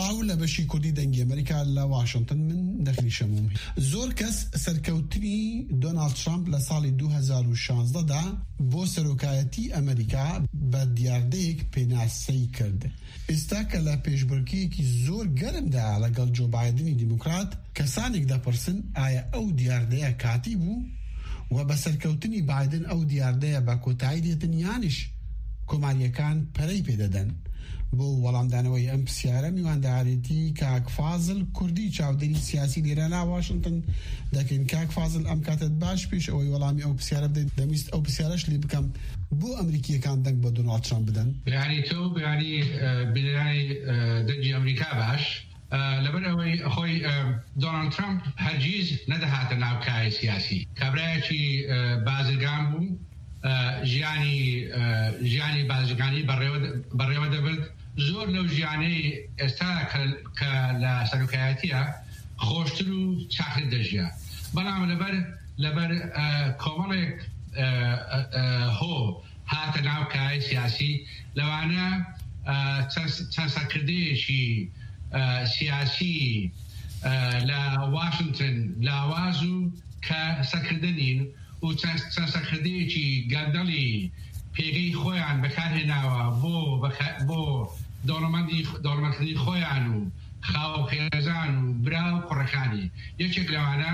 براو لبشی کردی دنگی امریکا لواشنطن من داخلی شموم زور کس سرکوتنی دونالد ترامپ لسال 2016 دا بو سروکایتی امریکا با دیاردهیک پیناسی کرد. استاکه لپیشبرکی که زور گرم دا لگل جو بایدنی دموکرات کسانک دا پرسن آیا او دیارده کاتی بو و بسرکوتنی بایدن او دیارده با کتایی دیتن یانش کماریکان پری پیددن. بو وەڵامدانەوەی ئەم پرسیارە میوانداریتی کاک فازل کوردی چاودێری سیاسی لێرە واشنگتن دەکەین. کاک فازل ئەم کاتت باش پێش ئەوەی وەڵامی ئەو پرسیارە بدەیت دەویست ئەو پرسیارەش لێ بکەم بۆ ئەمریکیەکان دەنگ بە دۆناڵد ترامپ بدەن. بەیانی تۆ بەیانی بنەرانی دەنگی ئەمریکا باش لەبەر ئەوەی خۆی دۆناڵد ترامپ هەرگیز نەدەهاتە ناو کاری سیاسی کابرایەکی بازرگان بوو ژیانی بازرگانی بەڕێوە دەبرد زۆر لەو ژیانەی ئێستا کە لە سەرۆکایەتیە خۆشتر و چاکتر دەژیا بەڵام لەبەر کۆمەڵێک هۆ هاتە ناو کاری سیاسی لەوانە چەند سەرکردەیەکی سیاسی لە واشنگتن لاواز و کە سەرکردنین و چەند سەرکردەیەکی گەردەڵی پێگەی خۆیان بەکارهێناوە بۆ دەوڵەمەندکردنی خۆیان و خاوەخێزان و برا و کوڕەکانی یەکێک لەوانە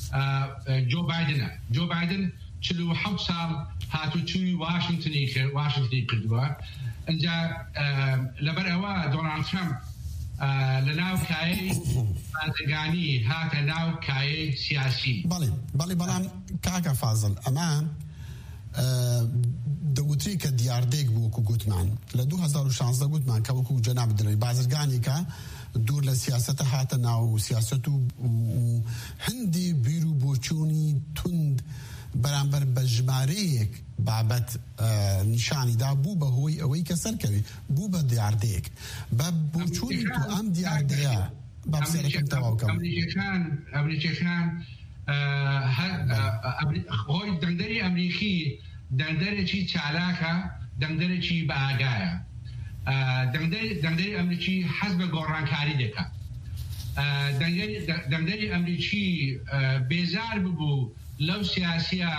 جۆ بایدن 47 ساڵ هاتوچووی واشنگتنی کردووە ئەنجا لەبەر ئەوە دۆناڵد ترامپ لە ناو کایەی بازرگانی هاتە ناو کایەی سیاسی. بەڵێ بەڵام کاکە فازڵ ئەمان دەوتری کە دیاردێک بوو وەکو گوتمان لە 2016 گوتمان کە وەکو جەناب دڵی بازرگانێکە دوور لە سیاسەتە هاتە ناو سیاسەت و هەندی بیر و بۆچوونی تند بەرامبەر بە ژمارەیەک بابەت نیشانیدا بوو بە هۆی ئەوەی کە سەرکەوی بوو بە دیاردەیەک بە بۆچوونی تو ئەم دیاردەیە بابسێرەکەم تەواوکەم ئەمریکیەکان خۆی دەنگدەری ئەمریکی دەنگدەرێکی چالاکە دەنگدەرێکی بە ئاگایە دەنگدەری ئەمریکی حەز بە گۆڕانکاری دەکات دەنگدەری ئەمریکی بێزار ببوو لەو سیاسیە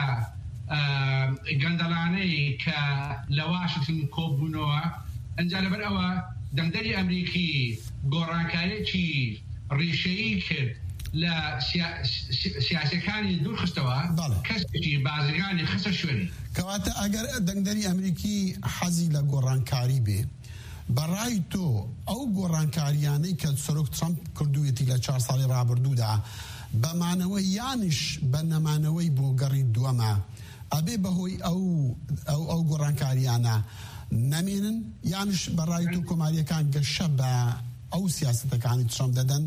گەندەڵانەی کە لە واشنگتن کۆبوونەوە ئەنجا لەبەر ئەوە دەنگدەری ئەمریکی گۆڕانکاریەکی ڕیشەیی کرد لە سیاسەکانی دوور خستەوە کەسێکی بازرگانی خستە شوێنی کەواتە ئەگەر دەنگدەری ئەمریکی حەزی لە گۆڕانکاری بێ بەڕای تۆ ئەو گۆڕانکاریانەی کە سەرۆک ترامپ کردوویەتی لە 4 ساڵی ڕابردوودا بەمانەوەی یانش بە نەمانەوەی بۆ گەڕی دووەمە ئەبێ بەهۆی ئەو گۆڕانکاریانە نەمێنن یانش بەڕای تۆ کۆماریەکان گەشە بە ئەو سیاسەتەکانی ترامپ دەدەن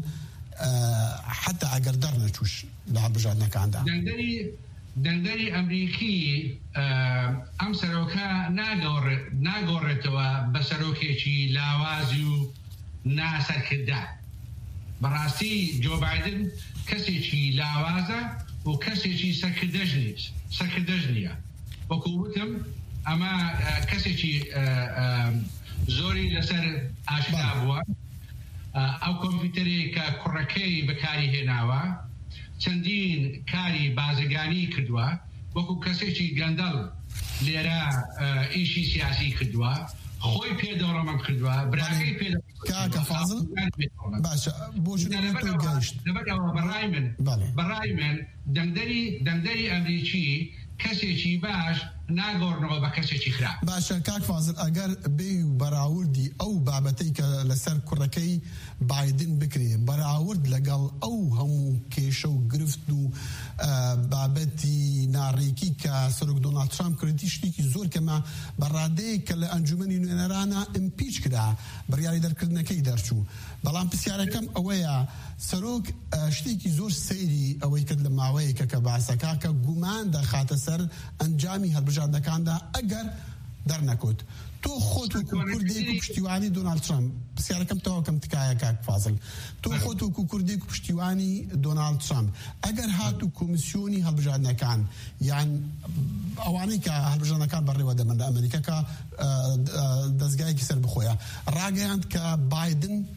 حتا ئەگەر دەرنەچووش لە هەڵبژاردنەکاندا. دەنگدەری ئەمریکی ئەم سەرۆکە ناگۆڕێتەوە بە سەرۆکێکی لاوازی و ناسەرکردا. بەڕاستی جۆ بایدن کەسێکی لاوازە و کەسێکی سەرکردەش نییە. وەکو وتم ئەمە کەسێکی زۆری لەسەر ئاشکرا بووە ئەو کۆمپیوتەرێک کە کوڕەکەی بەکاری هێناوە چەندین کاری بازرگانی کردووە وەکو کەسێکی گەندەڵ لێرە ئیشی سیاسی کردووە خۆی پێدەوڵەمەند کردووە براکەی کاکە فازڵ باشە بۆ گەشت بەڕای من دەنگدەری ئەمریکی کەسێکی باش ناگۆڕنەوە بە کەسێکی خراپ. باشە کاک فازڵ ئەگەر بێ و بەراوردی ئەو بابەتەی کە لەسەر کوڕەکەی بایدن بکرێ بەراورد لەگەڵ ئەو هەموو کێشە و گرفت و بابەتی ناڕێکی کە سەرۆک دۆناڵد ترامپ کردی شتێکی زۆر کەمە بەڕادەیە کە لە ئەنجومەنی نوێنەرانە ئیمپیچ کرا بڕیاری دەرکردنەکەی دەرچوو. بەڵام پرسیارەکەم ئەوەیە سەرۆک شتێکی زۆر سەیری ئەوەی کرد لە ماوەیەکە کە باسەکە کە گومان دەخاتە سەر ئەنجامی هەڵبژاردنەکاندا ئەگەر دەرنەکوت. تۆ خۆت وەکو کوردێک و پشتیوانی دۆناڵد ترامپ پرسیارەکەم تەواوکەم تکایە کاک فازڵ تۆ خۆت وەکو کوردێک و پشتیوانی دۆناڵد ترامپ ئەگەر هاتو کۆمیسیۆنی هەڵبژاردنەکان یان ئەوانەی کە هەڵبژاردنەکان بەڕێوە دەبن لە ئەمریکا کە دەستگایەکی سەر بخۆیە ڕاگەیاند کە بایدن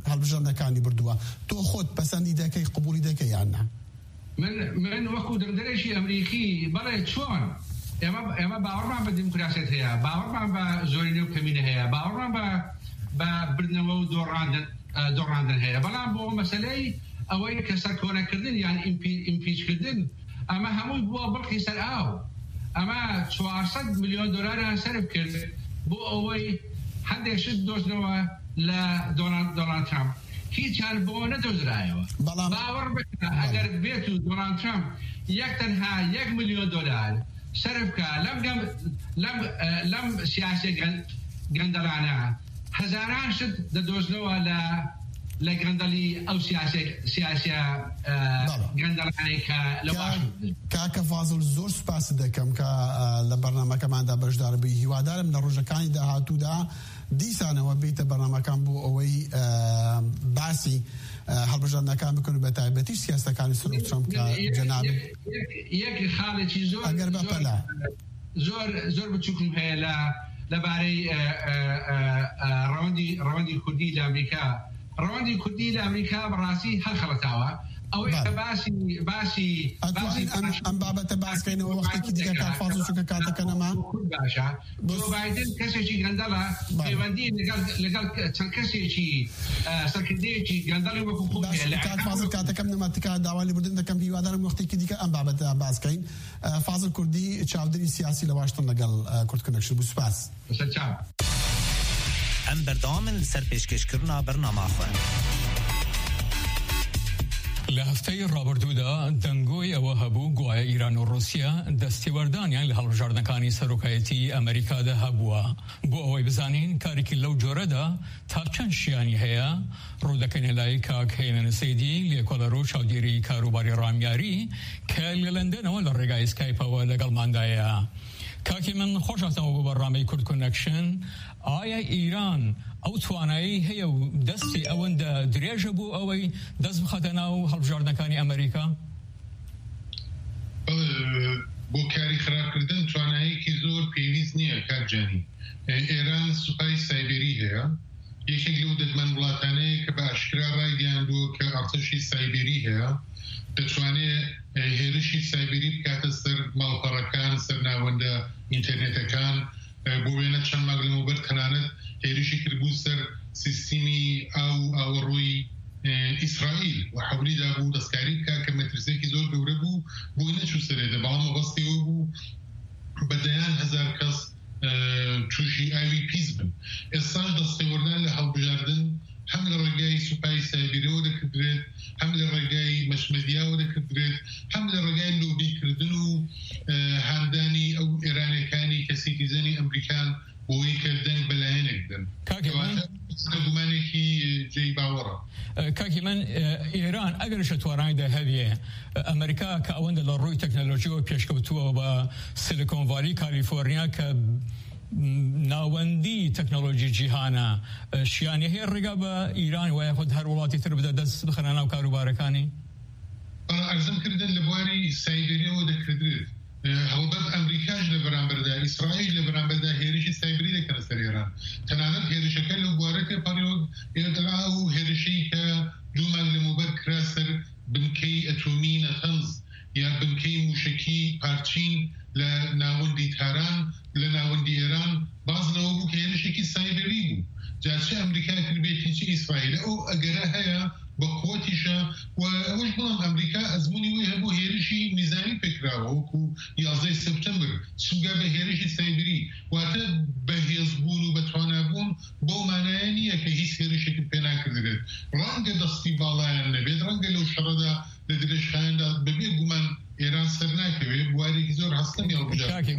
هەڵبژاردنەکانی بردووە تۆ خۆت پەسەندی دەکەی قبولی دەکەی یان نا؟ من وەکو دەرەنجی ئەمریکی بەڵێ چۆن ئێمە باوەڕمان بە دیموکراسیت هەیە، باوەڕمان بە زۆرینە و کەمینە هەیە، باوەڕمان بە بردنەوە و دۆڕاندن هەیە، بەڵام بۆ مەسەلەی ئەوەی کە سەرکۆنەکردن یان ئیمپیچکردن ئەمە هەمووی بووە بڵقی سەر ئاو. ئەمە 400 ملیۆن دۆلاریان سەرف کرد بۆ ئەوەی هەندێک شت دۆزنەوە لە دۆنالد ترامپ، هیچیان بۆ نەدۆزرایەوە. باوەڕ بکە ئەگەر بێت و دۆنالد ترامپ تەنها 1 ملیۆن دۆلار سەرف بکە لەم سیاسی گەندەڵانە، هەزاران شت دەدۆزنەوە لە گەندەڵی ئەو سیاسە گەندەڵانەی کە لە واشنگتن. کاکە فازڵ زۆر سوپاس دەکەم کە لە بەرنامەکەماندا بەشدار بووی. هیوادارم لە ڕۆژەکانی داهاتوودا دیسانەوە بیتە بەرنامەکان بۆ ئەوەی باسی هەڵبژاردنەکان بکەن و بە تایبەتی سیاسەکانی سەر ترامپ کە جەناب یەک خاڵێکی زۆر بچووکم هەیە لەبارەی ڕەوەندی کوردی لە ئەمریکا. ڕەوەندی کوردی لە ئەمریکا بەڕاستی هەر خەڵەتاوە ئەوەی باسی ئەم بابەتە باسکەینەوە وەختێکی دیکە کارفاز و چونکە کاتەکەنەما باشە. جۆ بایدن کەسێکی گەندەڵە پەیوەندی لەگەڵ چەند کەسێکی سەرکردەیەکی گەندەڵی وەکو خۆ فازڵ کاتەکەم نەماتیکا داوای لێبوردن دەکەم هیوادارم وەختێکی دیکە ئەم بابەتە باسکەین. فازڵ کوردی چاودێری سیاسی لە واشنگتن لەگەڵ کورد کۆنەکشن بوو. سوپاس. ئەم بەردەوامن لەسەر پێشکەشکردنا بەرنامە خۆ. لە هەفتەی ڕابردوودا دەنگۆی ئەوە هەبوو گوایە ئیران و رووسیا دەستێوەردانیان لە هەڵبژاردنەکانی سەرۆکایەتی ئەمریکادا هەبووە. بۆ ئەوەی بزانین کارێکی لەو جۆرەدا تا چەند شیانی هەیە ڕوودەکەینە لای کاک هێمن سەیدی لێکۆڵەر و چاودێری کاروباری ڕامیاری کە لە لەندەنەوە لە ڕێگای سکایپەوە لەگەڵماندایە. کاکی من خۆشەویستم بۆ بەڕامەی کورد کۆنەکشن. ئایا ئیران ئەو توانایی هەیە و دەستی ئەوەندە درێژە بۆ ئەوەی دەست بخاتە ناو هەڵبژاردنەکانی ئەمریکا؟ بۆ کاری خراپکردن تواناییەکی زۆر پێویست نییە کارجانی. ئێران سوپای سایبەری هەیە، یەکێک لەو دەگمەن وڵاتانەیە کە بە ئاشکرا ڕایگەیاندووە کە ئەرتەشی سایبەری هەیە، دەتوانێت هێرشی سایبەری بکاتە سەر ماڵپەڕەکان، سەر ناوەندە ئینتەرنێتەکان. بۆ وێنە چەند ماگ لەمەوبەر تەنانەت هێرشی کردبوو سەر سیستیمی ئاوەڕۆی ئیسرائیل و حەولیدا بوو دەستکاری بکات کە مەترسێکی زۆر گەورە بوو بۆی نەچوو سەرێدا، بەڵام مەبەستیەوە بوو بەدەیان هەزار کەس تووشی ئاوی پیس بن. ئێستاش دەستێوەردان لە هەڵبژاردن هەم لە ڕێگای سوپای سایبەریەوە دەکردرێت، هەم لە ڕێگای مەشمەدیاوە دەکردرێت، هەم لە ڕێگای لۆبیکردن و هاندانی ئەو ئێرانەکانی کە سیتیزەنی ئەمریکان بۆی کە دەنگ بەلایەنێک بدەن. گومانێکی جێی باوەڕە. کاکی من ئێران ئەگەرشە توانایدا هەبێ ئەمریکا کە ئەوەندە لە ڕووی تەکنۆلۆژیەوە پێشکەوتووە بە سیلیکۆن ڤالی کالیفۆرنیا کە ناوەندی تەکنۆلۆژی جیهانە، شیانی هەیە ڕێگا بە ئیران وایە خۆت هەر وڵاتی تر بدە دەست بخەنە ناو کاروبارەکانی؟ ئەرزمکردن لە بواری سایبەریەوە دەکردرێت. هەڵبەت ئەمریکاش لە بەرامبەردا، ئیسرائیل لە بەرامبەردا هێرشی سایبەری دەکەنە سەر ئێران. تەنانەت هێرشەکە لەو بوارەکە پەڕیۆ ئێدرا و هێرشەی کە دوو مانگ لەمەوبەر کرا سەر بنکەی ئەتۆمی نەتەنز یا بنکەی موشکی پارچین لە ناوەندی تاران لە ناوەندی ئێران باز لەوە بوو کە هێرشێکی سایبەری بوو. جاچە ئەمریکا کردبێتی چی ئیسرائیل ئەو ئەگەرە هەیە بە قوتیشە و ئەوەش بڵام ئەمریکا ئەزمموی وی هەبوو هێرشی میزانی پێکراوە وەکو 11 سپتەمبر سوگا بە هێرشی سایبەری، واتە بەهێزبوون و بەتوانابوون بۆ مانایە نییە کە هیچ هێرشێکت پێ ناکردرێت. ڕەنگە دەستی باڵایان نەبێت، ڕەنگە لەو شەڕەدا لە درێژخایەندا بەبێ گومان ئێران سەر ناکەوێت. بوارێکی زۆر هەستەمی هەڵبژاردن.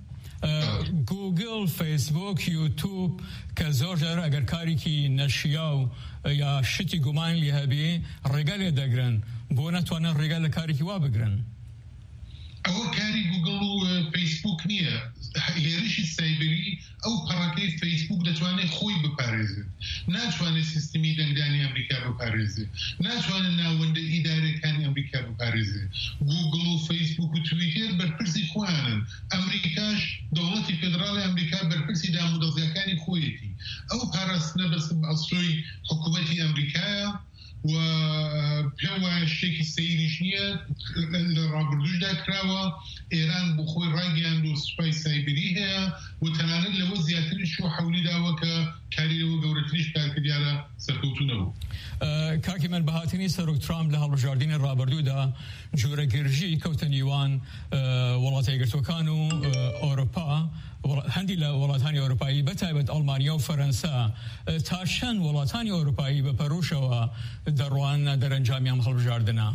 گوگل، فیسبوک، یوتیوب کە زۆرجار ئەگەر کارێکی نەشیا و یا شتی گومان لێ هەبێ ڕێگا لێ دەگرن بۆ نەتوانن ڕێگا لە کارێکی وا بگرن. ئەوە کاری گوگل و فیسبوک نییە. هێرشی سایبەری ئەو پەڕەکەی فیسبوک دەتوانێت خۆی بپارێزێت، ناتوانێت سیستمی دەنگدانی ئەمریکا بپارێزێت، ناتوانێت ناوەندە ئیدارەکانی ئەمریکا بپارێزێت. گوگل و فیسبوک و تویتر بەرپرسی خۆیانن، ئەمریکاش دەوڵەتی فێدراڵی ئەمریکا بەرپرسی دامودەزیەکانی خۆیەتی. ئەو پاراستنە بەس ئەسڵۆی حکوومەتی ئەمریکایە و پێم وایە شتێکی سەیریش نییە لە ڕابردووشدا کراوە ئێران بۆ خۆی ڕاگەیاند و سوپای سایبری هەیە و تەنانەت لەوە زیاتریش و حەولی داوە کە کاریەوە گەورەتریش کارکە دیارە سەرکەوتوو نەبوو. کاکی من بەهاتنی سەرۆک ترامپ لە هەڵبژاردنی ڕابردوودا جۆرەگرژی کەوتە نیوان وڵاتە یەکگرتووەکان و ئەوروپا هەندی لە وڵاتانی ئەوروپایی بەتایبەت ئەڵمانیا و فەرەنسا تا چەند وڵاتانی ئەوروپایی بە پەرۆشەوە دەڕوان دەرەنجامیان هەڵبژاردنە؟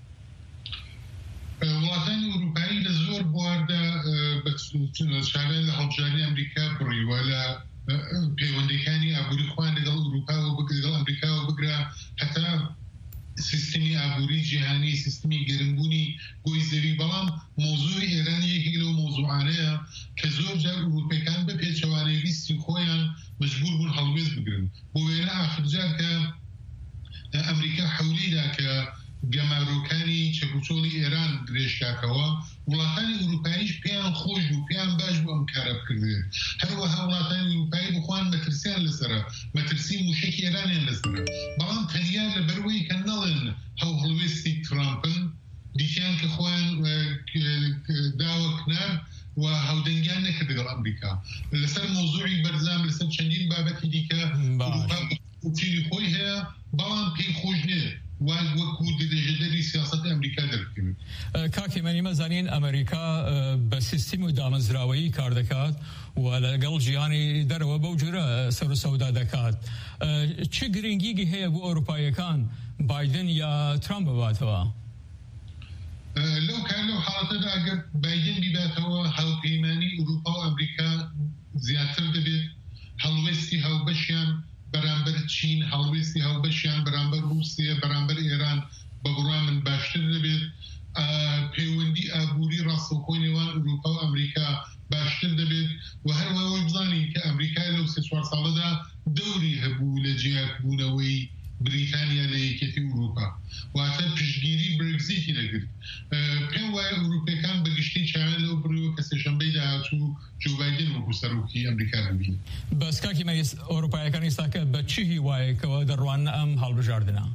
وڵاتانی ئەوروپایی لە زۆر بواردا شاوێن لە هەڵبژاردنی ئەمریکا بڕیوە لە پەیوەندیەکانی ئابووری خۆیان لەگەڵ ئەوروپاوە لەگەڵ ئەمریکاوە بگرا هەتا سیستمی ئابووری جیهانی سیستمی گەرمبوونی گۆی زەوی بەڵام مۆزوعی ئێران یەکێک لەو مۆزوعانەیە کە زۆر جار ئەوروپیەکان بە پێچەوانەی ویستی خۆیان مەجبور بوون هەڵوێز بگرن بۆ وێنە ئاخرجار کە ئەمریکا حەولیدا کە گەماروکانی چەکوچۆڵی ئێران درێژکاکەوە وڵاتانی ئەوروپاییش پێیان خۆش بوو پێیان باش بوو ئەم کارە بکردێت هەروەها وڵاتانی ئەوروپایی بخوان مەترسیان لەسەرە مەترسی موشکی ئێرانیان لەسەرە بەڵام تەنیا لەبەرەوەی کە نەڵێن هەڵوێستی ترامپن دیتیان کە خۆیان داوە کنار و هەودەنگیان نەکرد لەگەڵ ئەمریکا لەسەر مۆزوعی بەرزام لەسەر چەندین بابەتی دیکە ئەوروپا چیری خۆی هەیە بەڵام پێی خۆش نێت وەکو دەژەدەری سیاسەتی ئەمریکا دەرکەوێت. کاکی مەنی مەزانین ئەمریکا بە سیستم و دامەزراوەیی کار دەکات و لەگەڵ ژیانی دەرەوە بەو جورە سەر و سەودا دەکات. چ گرنگیگی هەیە بۆ ئەوروپایەکان بایدن یا ترامپ بباتەوە؟ لەو حاڵەتەدا ئەگەر بایدن بیباتەوە هەڵپەیمانی ئەوروپا و ئەمریکا زیاتر دەبێت هەڵوێستی هەڵبەشیان بەرامبەر چین هەڵوێستی هەڵبەشیان بەرامبەر رووسیا بەرامبەر ئێران بە بڕوای من باشتر دەبێت پەیوەندی ئابووری ڕاستەوخۆی نێوان ئەوروپا و ئەمریکا باشتر دەبێت و هەروەها بزانین کە ئەمریکا لەو 3-4 ساڵەدا دەوری هەبوو لە جیاکبوونەوەی بریتانیا لە یەکێتی ئەوروپا واتە پشتگیری برگزیتی دەگرت پێم وایە ئەوروپیەکان بەگشتی چاوێن لەو بڕیوە کە سێشەمبەی داهاتوو جو بایدن وەکو سەرۆکی ئەمریکا دەبین. بەس کاکی مەریس ئەوروپایەکان ئێستاکە بە چی هیوایەکەوە دەڕوان ئەم هەڵبژاردنە؟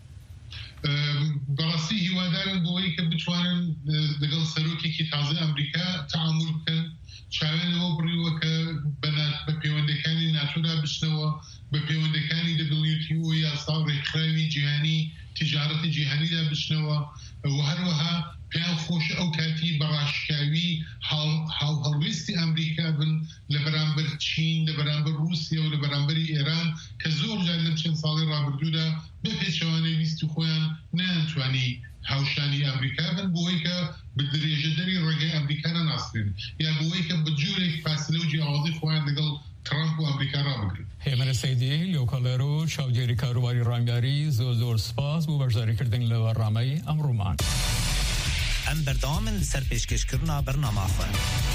بەڕاستی هیوادارن بۆەوەی کە بتوانن لەگەڵ سەرۆکێکی تازە ئەمریکا تەعامل بکەن چاوێن لەوە بڕیوە کە بە پەیوەندەکانی ناتۆدا بچنەوە بە پەیوەندەکانی WTO یا ڕێکخراوی جیهانی تیجارەتی جیهانیدا بچنەوە و هەروەها پێیان خۆش ئەو کاتی بەڕاشکاوی هەڵوێستی ئەمریکا بن لە بەرامبەر چین لە بەرامبەر رووسیا و لە بەرامبەری ئێران کە زۆر جار لەم چەند ساڵی ڕابردوودا بە پێچەوانەی ویستی خۆیان نەیانتوانی هاوشانی ئەمریکا بن بۆی کە بە درێژەدەری ڕێگەی ئەمریکا نەناسرێن یا بۆی کە بە جوورێک فاصلە و جیاوازی خۆیان لەگەڵ ترامپ و ئەمریکا ڕابگرن. هێمنە سەیدی لێوکەڵێرۆ چاودێری کاروباری ڕامیاری زۆر سپاس بۆ بەشداریکردن لە بەڕامەی ئەمڕۆمان. ئەم بەردەوامن لەسەر پێشکەشکردنا بەرنامەخۆن.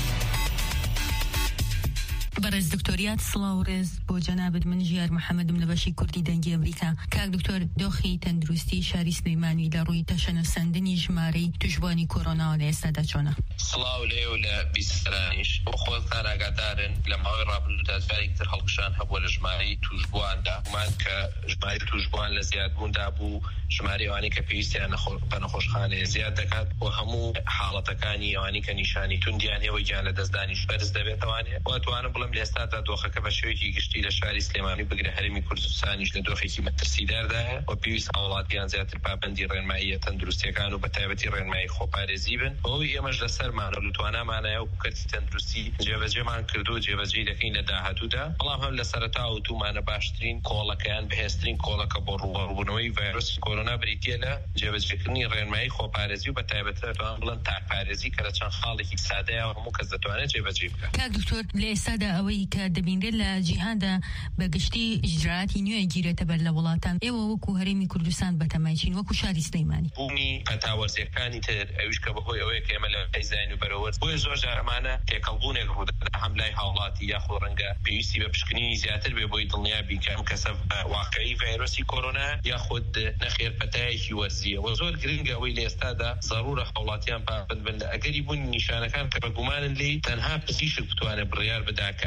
بەڕێز دکتۆریات سڵاو ڕێز بۆ جەنابەت من ژیار محەممەدم لە بەشی کوردی دەنگی ئەمریکا. کاک دکتۆر دۆخی تەندروستی شاری سلەیمانی لە ڕووی تەشەنەسەندنی ژمارەی توشبوانی کۆرۆناوە لە ئێستادا چۆنە؟ سڵاو لێ و لە بیسترانیش بۆ خۆتان ئاگادارن لە ماوەی ڕابردوودا جارێکتر هەڵقشان هەبووە لە ژمارەی توشبواندا گومان کە ژماری توشبوان لە زیادبووندا بوو ژماری ئەوانی کە پێویستیان بە نەخۆشخانەیە زیاد دەکات و هەموو حاڵەتەکانی ئەوانی کە نیشانی توندیان هەیە و گیان لە دەستدانیش بەرز دەبێتەوانێ واتوانم بڵم لە ئێستادا دۆخەکە بە شێوەیەکی گشتی لە شاری سلێمانی بگرە هەرێمی کوردستانیش لە دۆخێکی مەترسیداردایە و پێویست وڵاتیان زیاتر پابەندی ڕێنماییە تەندروستیەکان و بە تایبەتی ڕێنمایی خۆپارێزی بن بەوەی ئێمەش لەسەرمانە و توانامانایە و کەرتی تەندروستی جێبەجێمان کردو و جێبەجێ دەکەین لە داهاتوودا بەڵام هەم لە سەرەتا و تومانە باشترین کۆڵەکەیان بەهێزترین کۆڵەکە بۆ ڕووبەڕووبوونەوەی ڤایرۆسی کۆرۆنا بریتیە لە جێبەجێکردنی ڕێنمایی خۆپارێزی و بە تایبەتە توان بڵێن تاکپارێزی کە لە چەند خاڵێکی سادەیە و هەموو کەس دەتوانێت جێبەجێ بکات. کاک دکتۆر لە ئێستادا ئەوەی کە دەبینرێت لە جیهاندا بەگشتی ئیجراعاتی نوێ گیرێتە بەر لە وڵاتان ئێوە وەکو هەرێمی کوردستان بەتەمایچین وەکو شاری سلەیمانی بوونی پەتاوەرزیەکانی تر ئەویش کە بەهۆی ئەوەیە کە ئێمە لە پەیزین و بەرەوەرز بۆیە زۆر جارەمانە تێکەڵبوونێک ڕوودەدا هەم لای هاوڵاتی یاخۆ ڕەنگە پێویستی بە پشکنینی زیاتر بێ بۆی دڵنیابی کە ئەم کەسە واقعی ڤایرۆسی کۆرۆنا یاخود نەخێر پەتایەکی وەرزیە و زۆر گرنگە ئەوەی لە ئێستادا ضرورە هاوڵاتیان پابند بن لە ئەگەری بوونی نیشانەکان کە بەگومانن لێی تەنها پزیشک بتوانێت بڕیار بدا کە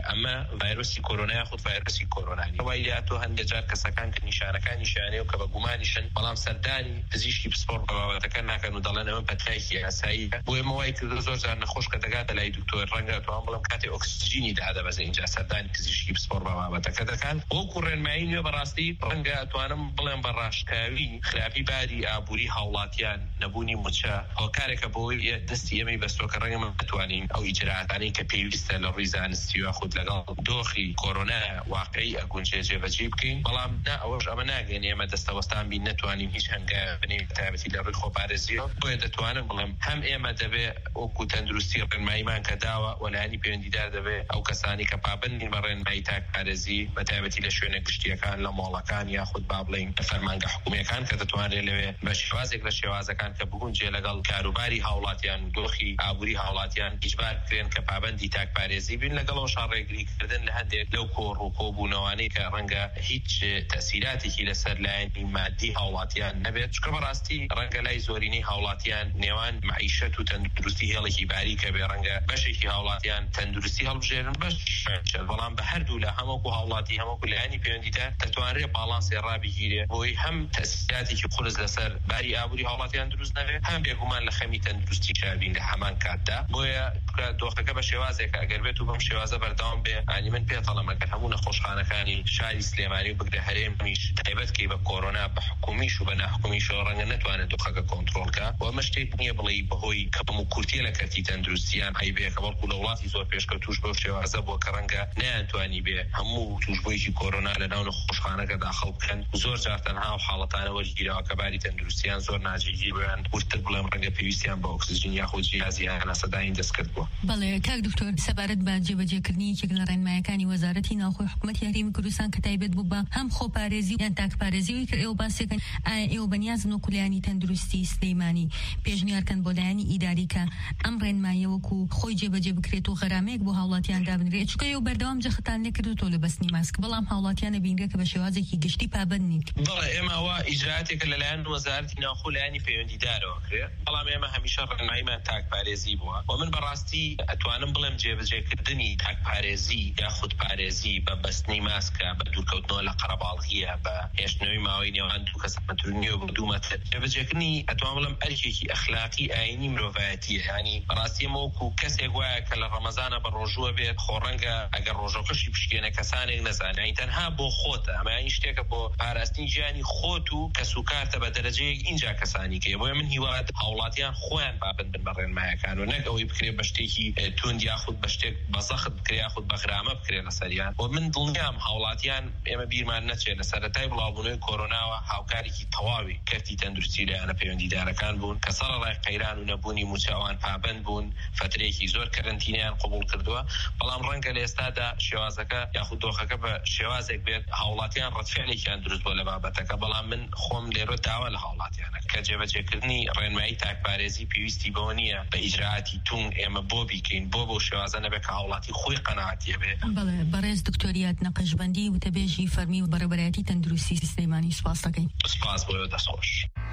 اما فيروسي كورونا ياخذ فيروسي كورونا وياتو هندجار كسكان كنشانه نشانه وكبغمانشن بلام سرداني فيزيشي بسبور بابتكنا كانوا ضلنا من بتايكي اساي بو مويك زوجا نخوش كدغات لاي دكتور رنگا تو امبلم كاتي اكسجيني هذا بس انجا سرداني فيزيشي بسبور بابتكنا كان وكورن معين براستي رنگا تو انا بلم براش كاوي خلافي بادي ابوري حولاتيان نبوني مچا او كارك بوي دستي يمي بس تو كرنگا متوانين او اجراءات اني كبيوست للريزان استيو اخذ لقال دوخي كورونا واقعي اكون جي بجيبكين بلام نا اوش امنا يعني ما دستوستان بين نتوانين هيش هنگا بني تابتي للرخو بارزيو بو دتوانن بلام هم ايما دبي او كو تندرستي ما ايمان كداوا ولا اني بيندار دبي او كساني كبابن مرن مايتاك بارزي متابتي لشونه كشتي كان لمولا كان ياخذ بابلين فرمانگا حكوميه كان كدتوانن له بشوازك لشوازه كان كبغون جي لقال كاروباري حولاتيان دوخي ابوري حولاتيان اجبار كرين كبابندي تاك بارزي بين لقالو شاريغري كردن لهندي لو كور ركوب ونواني كرنگا هیچ تأثیراتی لسر لعینی مادی حولاتیان نبید چکر براستی رنگ لای زورینی حولاتیان نیوان معیشت و تندرستی هلی باری که به رنگ بشی حولاتیان تندرستی هل بجرن بش بلام به هر دوله همه کو حولاتی همه کو لعینی پیوندیده تتوانری بالانس رابی گیره وی هم تأثیراتی که خالص لسر باری آبوری حولاتیان درست نبید هم بیگمان لخمی تندرستی شابین لحمان کادا وی دوخته که بشوازه که اگر بیتو بم شوازه بردام به انی من پیطالم اگر همون خوشخانه کانی شای سلیمانی و بقدر هریم میش تایبت که با کرونا بحکومیش و بنا حکومیش رنگ نتوانه دوخه کنترل که و مشتی نیه بلی بهوی کم کورتی لکتی تندرستیان ای به کبار کلاواتی زور پیش که توش باشه و عذاب و کرنگا نه انتوانی به همو توش بایشی کرونا لناون خوشخانه که داخل کن زور جارتن ها و حالتانه وجیره و کباری تندرستیان زور ناجیگی بیان ورتر بلام رنگ پیوستیان با اکسیژن یا خود جهازی انا صداین دست کرد با. بله کاک دکتر سبارت با جبهه کرنی که گلرن مایکانی وزارتی ناخوی حکومت یاری کردستان کتایبت بوبا هم خو پارێزی یان تاک پارێزی کە ئێوە باسێکن ئێوە بەنیازن وەکو لایانی تەندروستی سلەیمانی پێشنیارکەن بۆ لایانی ئیداری کە ئەم ڕێنمایە وەکو خۆی جێبەجێ بکرێت و غەرامەیەک بۆ هاوڵاتیان دابنرێت چونکە ئێوە بەردەوام جەختان نەکردوتەوە لە بەستنی ماسک بەڵام هاوڵاتیانە بینرێت کە بە شێوازێکی گشتی پابەند نین. بەڵێ ئێمە ئەوە ئیجراتێکە لەلایەن وەزارەتی ناوخۆ لایانی پەیوەندیدارەوە کرێت بەڵام ئێمە هەمیشە ڕێنماییمان تاک پارێزی بووە و من بەڕاستی ئەتوانم بڵێم جێبەجێکردنی تاک پارێزی یاخود پارێزی بە بەستنی ماسکە بە دوورکەوتنەوە لە قەرەباڵغیە بە هێشتنەوەی ماوەی نێوان دوو کەس مەترونی و دوو مەتر جێبەجێکردنی ئەتوان بڵێم ئەرکێکی ئەخلاقی ئاینی مرۆڤایەتیە ینی بەڕاستی ئەمە وەکو کەسێک وایە کە لە ڕەمەزانە بە ڕۆژووە بێت خۆڕەنگە ئەگەر ڕۆژەکەشی پشکێنە کەسانێک نەزانێت تەنها بۆ خۆتە ئەمە یانی شتێکە بۆ پاراستنی ژیانی خۆت و کەسوکارتە بە دەرەجەیەک اینجا کەسانی کە بۆیە من هیواد هاوڵاتیان خۆیان بابن بن بە ڕێنمایەکان و نەک ئەوەی بکرێت بە شتێکی تند یاخود بە شتێک بە زەخت بکرێت یاخود بە غرامە بکرێت لەسەریان و من دڵنیام هاوڵاتیان ئێمە بیرمان نەچێت لە سەرەتای بڵاوبوونەوەی کۆرۆناوە هاوکارێکی تەواوی کەرتی تەندروستی لایەنە پەیوەندیدارەکان بوون کە سەرەڕای قەیران و نەبوونی موچەوان پابەند بوون فترەیەکی زۆر کەرەنتینیان قبول کردووە بەڵام ڕەنگە لە ئێستادا شێوازەکە یاخود دۆخەکە بە شێوازێک بێت هاوڵاتیان ڕەتفعلێکیان دروست بۆ لە بابەتەکە بەڵام من خۆم لێرە داوا لە هاوڵاتیانە کە جێبەجێکردنی ڕێنمایی تاکپارێزی پێویستی بەوە نییە بە ئیجراعاتی تونگ ئێمە بۆ بیکەین بۆ شێوازە نەبێت کە هاوڵاتی خۆی قەناعەتیە بێت. بەڵێ بەڕێز دکتۆریات نەقەشبەندی وتەبێژی فەرمی و بەڕێبەرایەتی تەندروستی سلەیمانی سپاس دەکەین. سپاس بۆ دەستخۆش.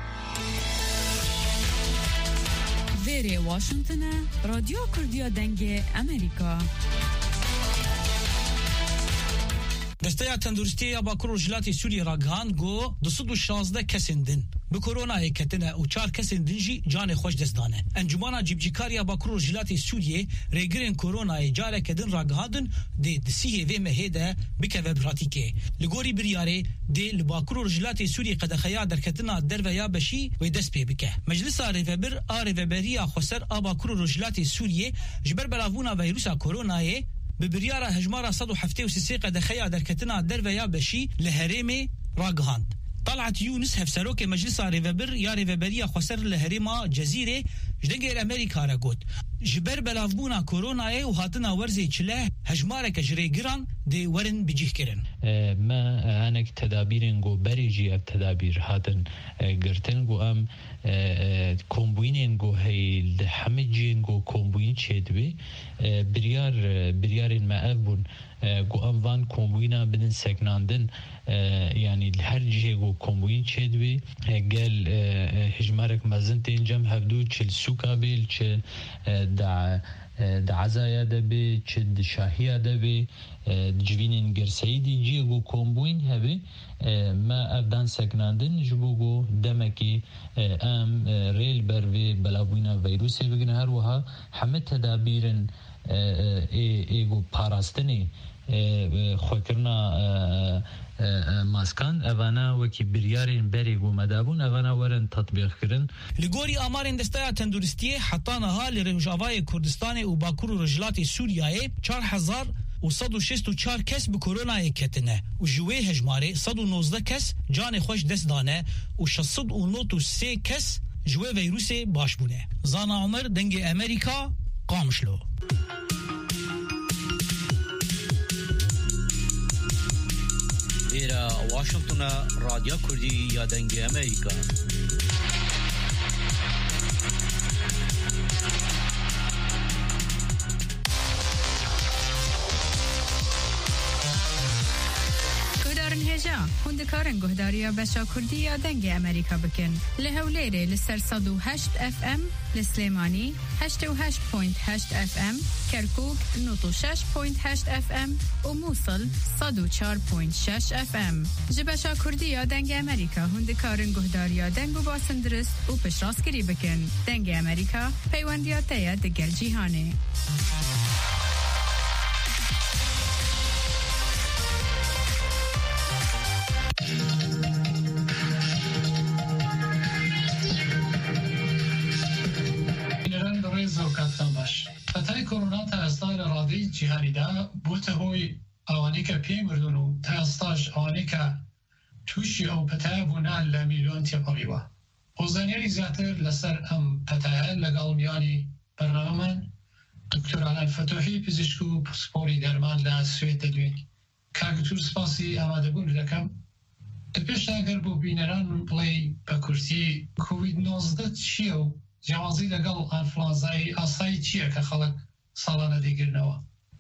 وێرێ واشنگتنە رادیۆ کوردیا دەنگێ ئەمریکا. دەستەیە تەندروستیە باکوور و ژلاتی سووریە ڕاگەهاند گۆ 216 کەسên din bi koronayê ketine û 4 kesên din jî canê xweş destdane. Encumana Cîbcîkariya Bakur û Jilatê Sûriyê rêgirên koronayê careke din ragihandin dê di sihê vê mehê de bikeve pratikê. Li gorî biryarê dê li Bakur û Jilatê Sûriyê qedexeya derketina derve ya beşî wê dest pê bike. Meclisa Rêvebir a Rêveberiya Xweser a Bakur û Jilatê Sûriyê ji ber belavbûna vîrusa koronayê bi biryara hejmara 173 qedexeya derketina derve ya beşî li herêmê ragihand. طلعت يونس هفسروك مجلس ريفبر يا ريفبريا خسر لهريما جزيرة جدنجر أمريكا رجود جبر بلافبونا كورونا و هاتنا ورزي چله هجمارك جريجران دي ورن بجيه كرن ما أنا تدابيرن جو بريجي التدابير هاتن قرتن جو أم كومبوينين جو هي الحمجين جو كومبوين شدوي بريار ما أبون جو أم فان كومبوينا بدن سكناندن يعني هر جهة جو كومبوين شدوي قال هجمارك مازنتين جم هبدو تشل سوكابيل تشل دع دعزايا دبي تشد شاهية دبي جوينين جرسيدي جيغو كومبوين هبي ما أبدان سكناندن جبوغو دمكي أم ريل بروي بلابوينا فيروسي بگن هروها همه تدابيرن ایگو پاراستنی خوکرنا ماسکان اوانا وکی بریارین بریگو مدابون اوانا ورن تطبیق کرن لگوری آمارین دستای تندرستی حتی نها لرهجاوای کردستان و باکور و رجلات سوریای 4164 کس به کرونا کتنه و جوه هجماره 119 کس جان خوش دست دانه و 693 کس جوه ویروس باش بونه. زانا عمر دنگ امریکا قامشلو. ایرا واشنطن رادیو کردی یا دنگ امریکا. هجا هندکارن گهداریا بشا کردی یا دنگ امریکا بکن لهولیره لسر 108 اف ام لسلیمانی 88.8 اف ام کرکوک 96.8 اف ام و موصل 104.6 اف ام جبشا کردی یا دنگ امریکا هندکارن گهداریا دنگ و باسندرست و پشراسکری بکن دنگ امریکا پیوندیات یا دگل جیهانه فتای کرونا تاستای رادی جهانی دا بوته های آوانی که پی مردون و تاستاش آوانی که توشی او پتای بونه لمیلیون تیپاوی با اوزانیاری زیادتر لسر ام پتای لگل میانی برنامه دکتر علان فتوحی پزشکو سپوری درمان لسویت دادوین که دکتر سپاسی آماده بون دکم دپیش اگر بو بینران بلی بکرسی کووید 19 چیو جوازی لگل انفلانزای آسایی چیه که خلق سالانه دیگرنوا؟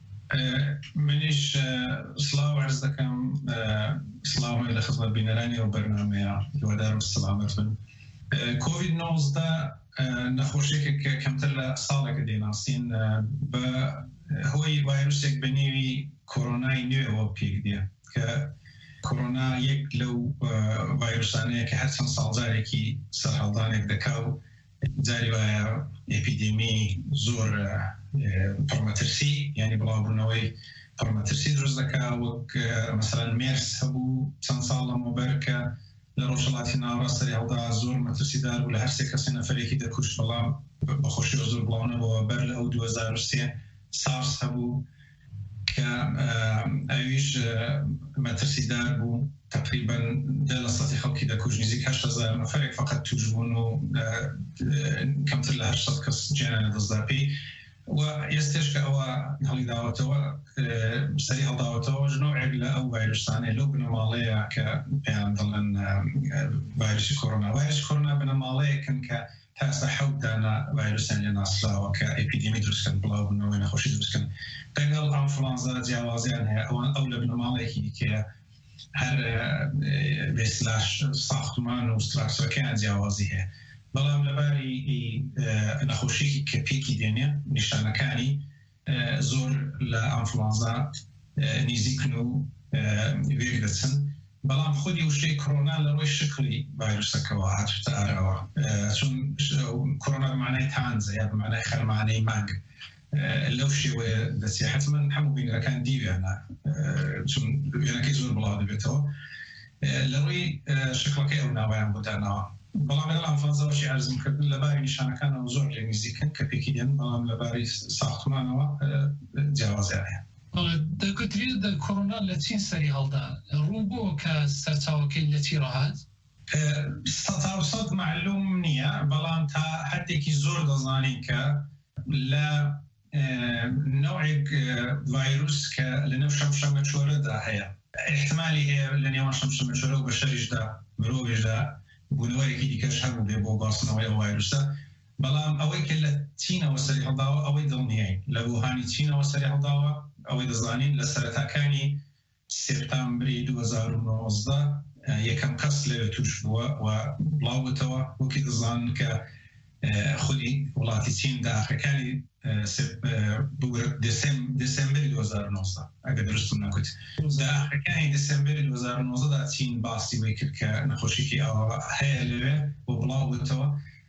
منیش سلاو عرض دکم سلاو لخدمت بینرانی و برنامه یوادار السلامتون کووید 19 نخوشی که کمتر لساله که دیناسین به هوی ویروس یک بنیوی کرونای نیو و پیک دیه که کرونا یک لو ویروسانه که هر چند سال جاری که سرحالدان یک دکاو جاری و اپیدمی زور پرماترسی یعنی بلابونوی پرماترسی دروز دکا وک مثلا مرس هبو چند سال مبارکه لروشلاتی ناورا سری حالدا زور ماترسی دار ولی هر سی کسی نفری که دکوش بلا بخوشی و زور بلاونه و برل او 2003 سارس هبو که اویش ماترسی دار بو تقريبا دل استطيع خلقي دا كوج نزيك 8000 نفر فقط توجبونو كم تلا هرشت كس جانا دزدابي ويستشك أوا هلي دعوته سريع دعوته جنوع إلى أو فيروس ثاني لو بنا ماليا كبيان ضمن فيروس كورونا بنا ماليا كان كتأس حود دانا فيروس اللي ناصلا وكإبيديمي دروس كان بلاو بنا وين خوشي دروس كان تقل أنفلانزا جوازيان هي أولى بنا ماليا كي هر بسلاش ساختمان و استراکچر که جوازیه بلام لباری نخوشی که پیکی دنیا نشانکانی زور لانفلانزا نیزیکنو ویردتن بلام خودی وشی کرونا لروی شکلی ویروس کواهد فتاره چون کرونا بمعنی تانزه یا بمعنی خر معنی مانگ لو شيء دسي حتما حمو بين كان ديفي انا شون انا كيزور بلاد بيتو لروي شكلك او ناويان بدانا بلا من الانفلونزا وشي ارز ممكن لباري نشان كان زور لميزيكن كبيكيدين بلا لباري ساختمان و جواز يعني دكتوري د كورونا لاتين سري هالدا روبو كسرتاوكي التي راحت ستاوسط معلوم نيه بلا تا حتى كي زور دزانين ك لا نوع فيروس كلنفشم شورة ده هي احتمالي هي لن يوشم شورة وبشرج ده مروج ده بنوعي كي كشحب بيبوغاس نوع فيروس ده بلام أوي كلا تينا وسريح الضوء أوي ضمنيين لبوهاني تينا وسريح الضوء أوي دزانين لسرتاكاني سبتمبر 2019 يكم كسل توش بوا وبلاوتوا وكي دزان ك خودی وڵاتی چین داخەکانی دسمبری 2019 ئەگە درستم نەکوت داخەکانی دسمبری 2019دا چین باسی وی کرد کە نەخۆشیی ئەوە هەیە لەوێ بۆ بڵاو بووتەوە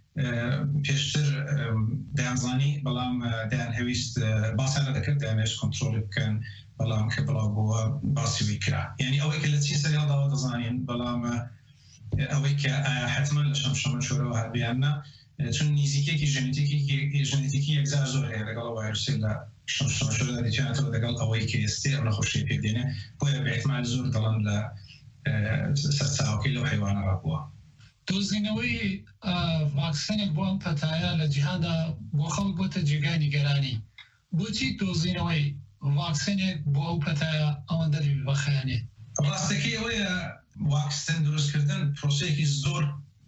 پێشتر دەیانزانی بەڵام دەیان هەویست باسیان دەکرد دەیانویست کۆنترۆلی بکەن بەڵام کە بڵاو بووە باسی وی کرا یعنی ئەوەی کە لە چین سەریاڵداوە دەزانین بەڵام ئەوەی کە حتمما لە شەمشەمە شۆرەوە هەبیاننا چون نزیکێکی ژنێتیکی یەکجار زۆر هەیە لەگەڵ ڤایرۆسی لە شەمشەمە شۆرەدا دەتوانێتەوە لەگەڵ ئەوەی کە ئێستا ئەو نەخۆشیە پێدێنێ بۆیە بەحتیمال زۆر دەڵێن لە سەرچاوەکەی لەو حیوانە ڕابووە. دۆزینەوەی ڤاکسینێک بۆ ئەم پەتایە لە جیهاندا بۆ خەڵک بۆتە جێگای نیگەرانی بۆچی دۆزینەوەی ڤاکسینێک بۆ ئەو پەتایە ئەوەندە بەخایانێ؟ ڕاستەکەی ئەوەیە واکسن دروستکردن پرۆسەیەکی زۆر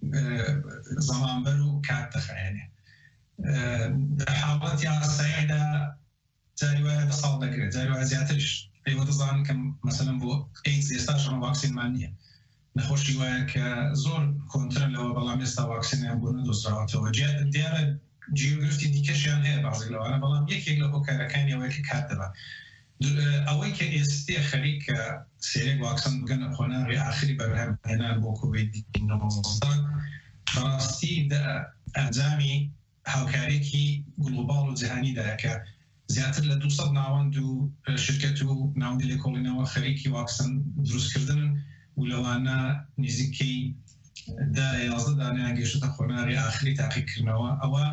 زەمانبەر و کات دەخایەنێ حاڵەتی ئاساییدا جاری وایە 10 ساڵ دەگرێت جاری وایە زیاترش پێوە دەزانن کە مەسەلەن بۆ ئەیدز ئێستاش ئەمە ڤاکسینمان نییە نەخۆشی وایە کە زۆر کۆنترن لەوە بەڵام ئێستا ڤاکسینیان بۆ نەدۆزراوەتەوە دیارە جیۆگرفتی دیکەشیان هەیە بازێک لەوانە بەڵام یەکێک لە هۆکارەکانی ئەوەیە کە کات دەبات ئەوەی کە ئێستا خەریکە سێرێک واکسن بگەنە خۆناغی ئاخری بەرهەمهێنان بۆ کۆڤید-19 بەڕاستی ئەنجامی هاوکارێکی گلۆباڵ و جیهانیدایە کە زیاتر لە 200 ناوەند و شرکەت و ناوەندی لێکۆڵینەوە خەریکی واکسن دروستکردن و لەوانە نزیکەی 11 دانیان گەیشتە خۆناغی ئاخری تاقیکردنەوە ئەوە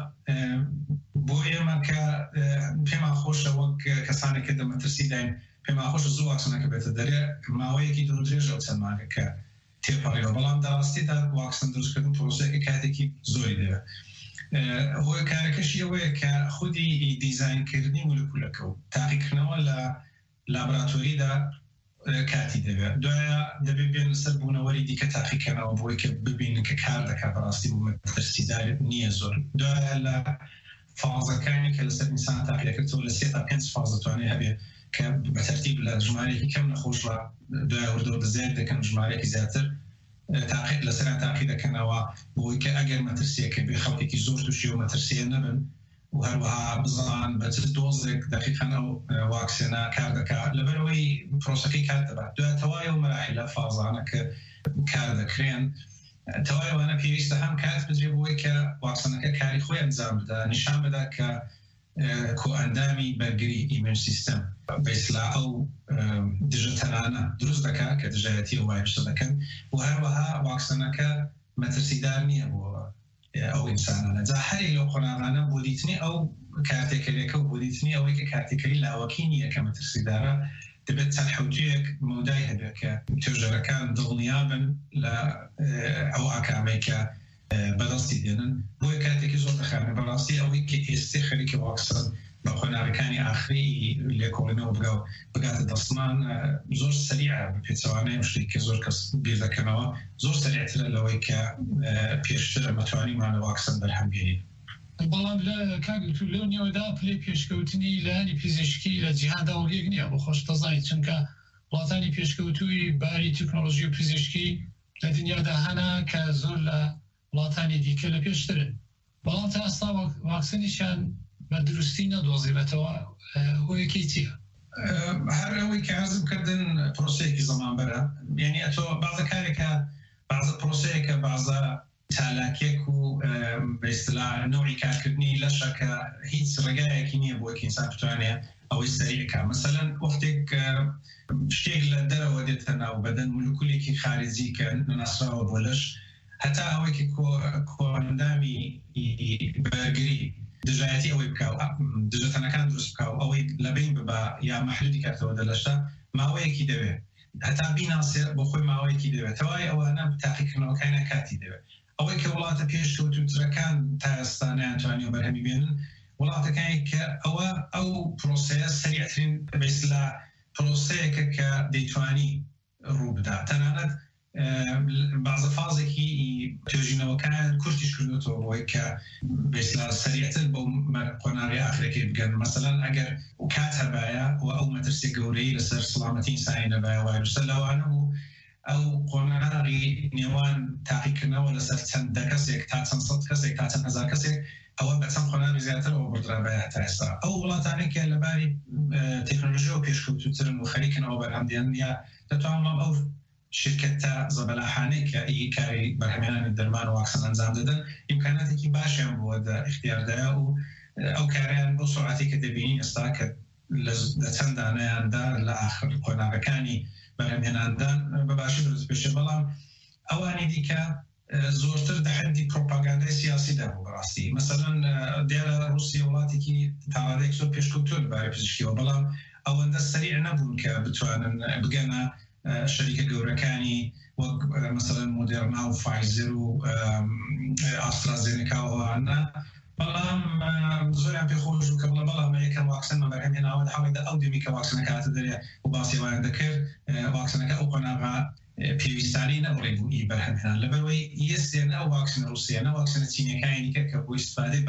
بۆ ئێمە کە پێمان خۆشە وەک کەسانێک کە دەمەترسی داین پێمان خۆشە زوو واکسنەکە بێتە دەرێ ماوەیەکی دوور درێژە و چەندمانێک کە تێپەڕیەوە بەڵام داڕاستیدا واکسن دروستکردن پرۆسەیەکی کاتێکی زۆری دەوێت هۆی کارەکەشی ئەوەیە کە خودی دیزاینکردنی مولکولەکە و تاقیکردنەوە لە لابراتۆریدا کاتی دەوێت دوایە دەبێت بێن لەسەر بوونەوەری دیکە تاقیکردنەوە بۆی کە ببینن کە کار دەکات بەڕاستی بوو مەترسیدار نییە زۆر دوایە لە فازەکانی کە لەسەر ئینسان تاقیەکردەوە لە 3 تا 5 فاز دەتوانێت هەبێت کە بەتەرتیب لە ژمارەیەکی کەم نەخۆشە دوای وردەوە دەزێت دەکەن ژمارەیەکی زیاتر لەسەر تاقی دەکەنەوە بۆی کە ئەگەر مەترسیەکە بێ خەڵکێکی زۆر تووشی و مەترسیە نەبن و هەروەها بزان بە چ دۆزێک دقیقەن ئەو واکسێنە کار دەکات لەبەرەوەی پرۆسەکەی کار دەبات دوای تەوایە و مەراحیلە فازانە کە کار دەکرێن تەوایەوانە پێویستە هەم کات بدرێ بۆی کە واکسنەکە کاری خۆی ئەنجام بدە نیشان بدا کە کۆئەندامی بەرگری ئیمێن سیستەم بەیسلا ئەو دژە تەنانە دروست دەکات کە دژایەتی ئەو ڤایرۆسە دەکەن و هەروەها واکسنەکە مەترسیدار نییە بۆ ئەو ئینسانانە جا هەری لەو قۆناغانە بۆ دیتنی ئەو کارتێکەریەکە و بۆ دیتنی ئەوەی کە کارتێکەری لاوەکی نییە کە مەترسیدارە دەبێت چەند حوتویەک مودای هەبێت کە توێژەرەکان دڵنیابن لە ئەو ئاکامەی کە بەدەستی دێنن بۆیە کاتێکی زۆر دەخانە بەڕاستی ئەوەی کە ئێستا خەریکە واکسن بە خۆناغەکانی ئاخری لێکۆڵینەوە بگاتە دەستمان زۆر سەریعە بە پێچەوانەیە شتێک کە زۆر کەس بیر دەکەنەوە زۆر سەریعترە لەوەی کە پێشترە مەتوانیمان لە واکسن بەرهەمبێنین بەڵام لە کاگتور لەو نێوەدا پلەی پێشکەوتنی لایانی پزیشکی لە جیهاندا وەڵیەک نییە بۆ خۆش دەزانیت چونکە وڵاتانی پێشکەوتووی باری تەکنۆلۆژی و پزیشکی لە دنیادا هەنا کە زۆر لە وڵاتانی دیکە لە پێشترن بەڵام تا ئێستا واکسنیشان بە دروستی نەدۆزیبێتەوە هۆیەکەی چییە؟ هەر ئەوەی کە عەرزم کردن پرۆسەیەکی زەمانبەرە یعنی ئەتۆ بازە کارێکە بازە پرۆسەیەکە بازە چالاکێک و بە ئیستیلاح نەوعی کارکردنی لەشە کە هیچ ڕێگایەکی نییە بۆ ئەوەی ئینسان بتوانێت ئەوەی سەریعکە مەسەلەن وەختێک شتێک لە دەرەوە دێتە ناو بەدەن مولکولێکی خارجی کە نەناسراوە بۆ لەش هەتا ئەوەی کۆئەندامی بەرگری دژایەتی ئەوەی بکاو دژەتەنەکان دروست بکاو ئەوەی لەبین ببا یا مەحدودی کاتەوە دەلەشتا ماوەیەکی دەوێت هەتا بیناسێ بۆ خۆی ماوەیەکی دەوێت تەوای ئەوانە تاقیکردنەوەکانە کاتی دەوێت ئەوەی کە وڵاتە پێشکەوتووترەکان تا ئێستا نەیانتوانی بەرهەمی بێنن وڵاتەکانی کە ئەوە ئەو پرۆسەیە سەریعترین بەیسلا پرۆسەیەکە کە دەیتوانی ڕوو بدا تەنانەت بازە فازێکی توێژینەوەکان کورتیش کردوێتەوە بۆی کە بەیسلا سەریعتر بۆ قۆناغی ئاخرەکەی بگەن مەسەلەن ئەگەر کات هەبایە و ئەو مەترسی گەورەی لەسەر سڵامەتی ئینسانی نەبایە ڤایرۆسە لەوانە بوو ئەو قۆناغی نێوان تاقیکردنەوە لەسەر چەند کەسێک تا چەند سەد کەسێک تا چەند هەزار کەسێک ئەوە بە چەند قۆناغی زیاترەوە بردرابایە تا ئێستا ئەو وڵاتانێکە لەباری تەکنۆلۆژیەوە پێشکەوتووترن و خەریکنەوە بەرهەمدێن یا دەتوانم ئەو شرکەتە زەبەلاحانەی کە کاری بەرهەمهێنانی دەرمان و واکسن ئەنجام دەدەن ئیمکاناتێکی باشیان بووە اختیاردایە و ئەو کاریان بۆ سرعەتی کە دەبینی ئێستا کە لە چەند دانەیاندا لە ئاخر قۆناغەکانی بەرهەمهێناندان بەباشی دروست پێشێ بەڵام ئەوانی دیکە زۆرتر دەحەدی پرۆپاگاندای سیاسیدا بوو بەڕاستی مەسەڵەن دیارە رووسیا وڵاتێکی تاوادێک زۆر پێشکەوتووە لەبارەی پزیشکیەوە بەڵام ئەوەندە سەریع نەبوون کە بتوانن بگەنە شەریکە گەورەکانی وەک مەسەڵەن مۆدێرنا و فایزر و ئاسترازێنێکا وانە بەڵام زۆریان پێخۆش و کە بڵە بەڵام یەکەم واکسنمە بەرهەمهێناوە حاڵێکدا ئەو دەمی کە واکسنەکە هاتە دەرێ و باسیێوان دەکرد واکسنەکە ئەو قۆناغا پێویستانی نەبڕێ بوو ئی بەرهەمهێنان لەبەرەوەی یەسێن ئەو واکسنە رووسیا نە واکسنە چینەکانی دیکە کە بۆ ئیستفادەی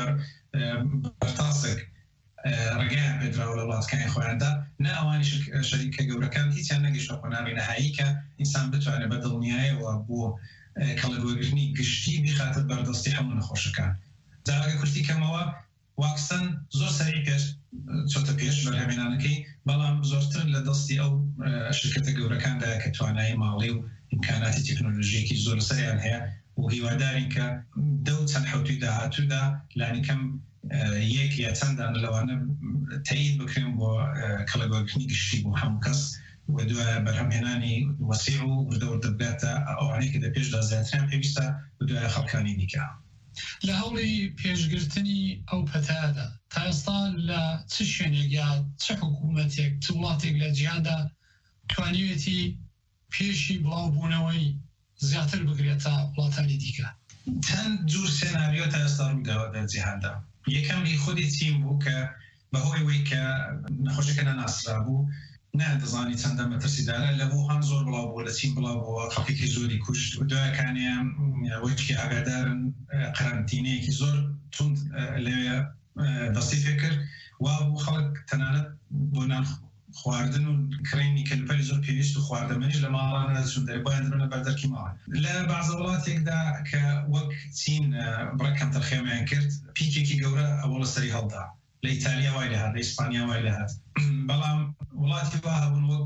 بەرتاسک ڕێگەیان پێدراوە لە وڵاتەکانی خۆیاندا نە ئەوانی شەریکە گەورەکان هیچیان نەگەیشتە قۆناغی نەهایی کە ئینسان بتوانێت بە دڵنیاییەوە بۆ کەڵەگوێگرتنی گشتی بخاتە بەردەستی هەموو نەخۆشەکان جارەکە کورتی کەمەوە واکسن زۆر سەری پێش چۆتە پێش بەرهەمهێنانەکەی بەڵام زۆرتر لە دەستی ئەو شرکەتە گەورەکاندایە کە توانایی ماڵی و ئیمکاناتی تەکنۆلۆژیەکی زۆر سەریان هەیە و هیوادارین کە دە و چەند حەوتوی داهاتوودا لانیکەم یەک یا چەندان لەوانە تایید بکرێن بۆ کەڵەگوێگرتنی گشتی بۆ هەموو کەس و دوایە بەرهەمهێنانی وەسیع و وردەوردە بگاتە ئەوانەی کە لە پێشدا زیاتریان پێویستە و دوایە خەڵکانی دیکە لە هەوڵی پێشگرتنی ئەو پەتایەدا تا ئێستا لە چ شوێنێک یا چ حکوومەتێک چ وڵاتێک لە جیهاندا توانیوێتی پێشی بڵاوبوونەوەی زیاتر بگرێتە وڵاتانی دیکە چەند جور سێناریۆ تا ئێستا ڕوویداوە لە جیهاندا یەکەمی خودی چین بوو کە بەهۆی وەی کە نەخۆشەکە نەناسرا بوو نادەزانی چەندە مەترسیدارە لە بۆ هەم زۆر بڵاو بووە لە چین بڵاو بووە خەڵکێکی زۆری کوشت و دوایەکانیان وەچکی ئاگادارن قەرەنتینەیەکی زۆر تند لەوێ دەستی پێ کرد وا بوو خەڵک تەنانەت بۆ نان خواردن و کڕینی کەلپەری زۆر پێویست و خواردەمەنیش لە ماڵانە دەچون دەربایان درۆنە بەردەرکی ماڵ لە بەعزە وڵاتێکدا کە وەک چین بڕێکەم تەرخێمەیان کرد پیکێکی گەورە ئەوە لە سەری هەڵدا لە ئیتالیا وای لەهات لە ئیسپانیا وای لەهات بەڵام وڵاتی وا هەبوون وەک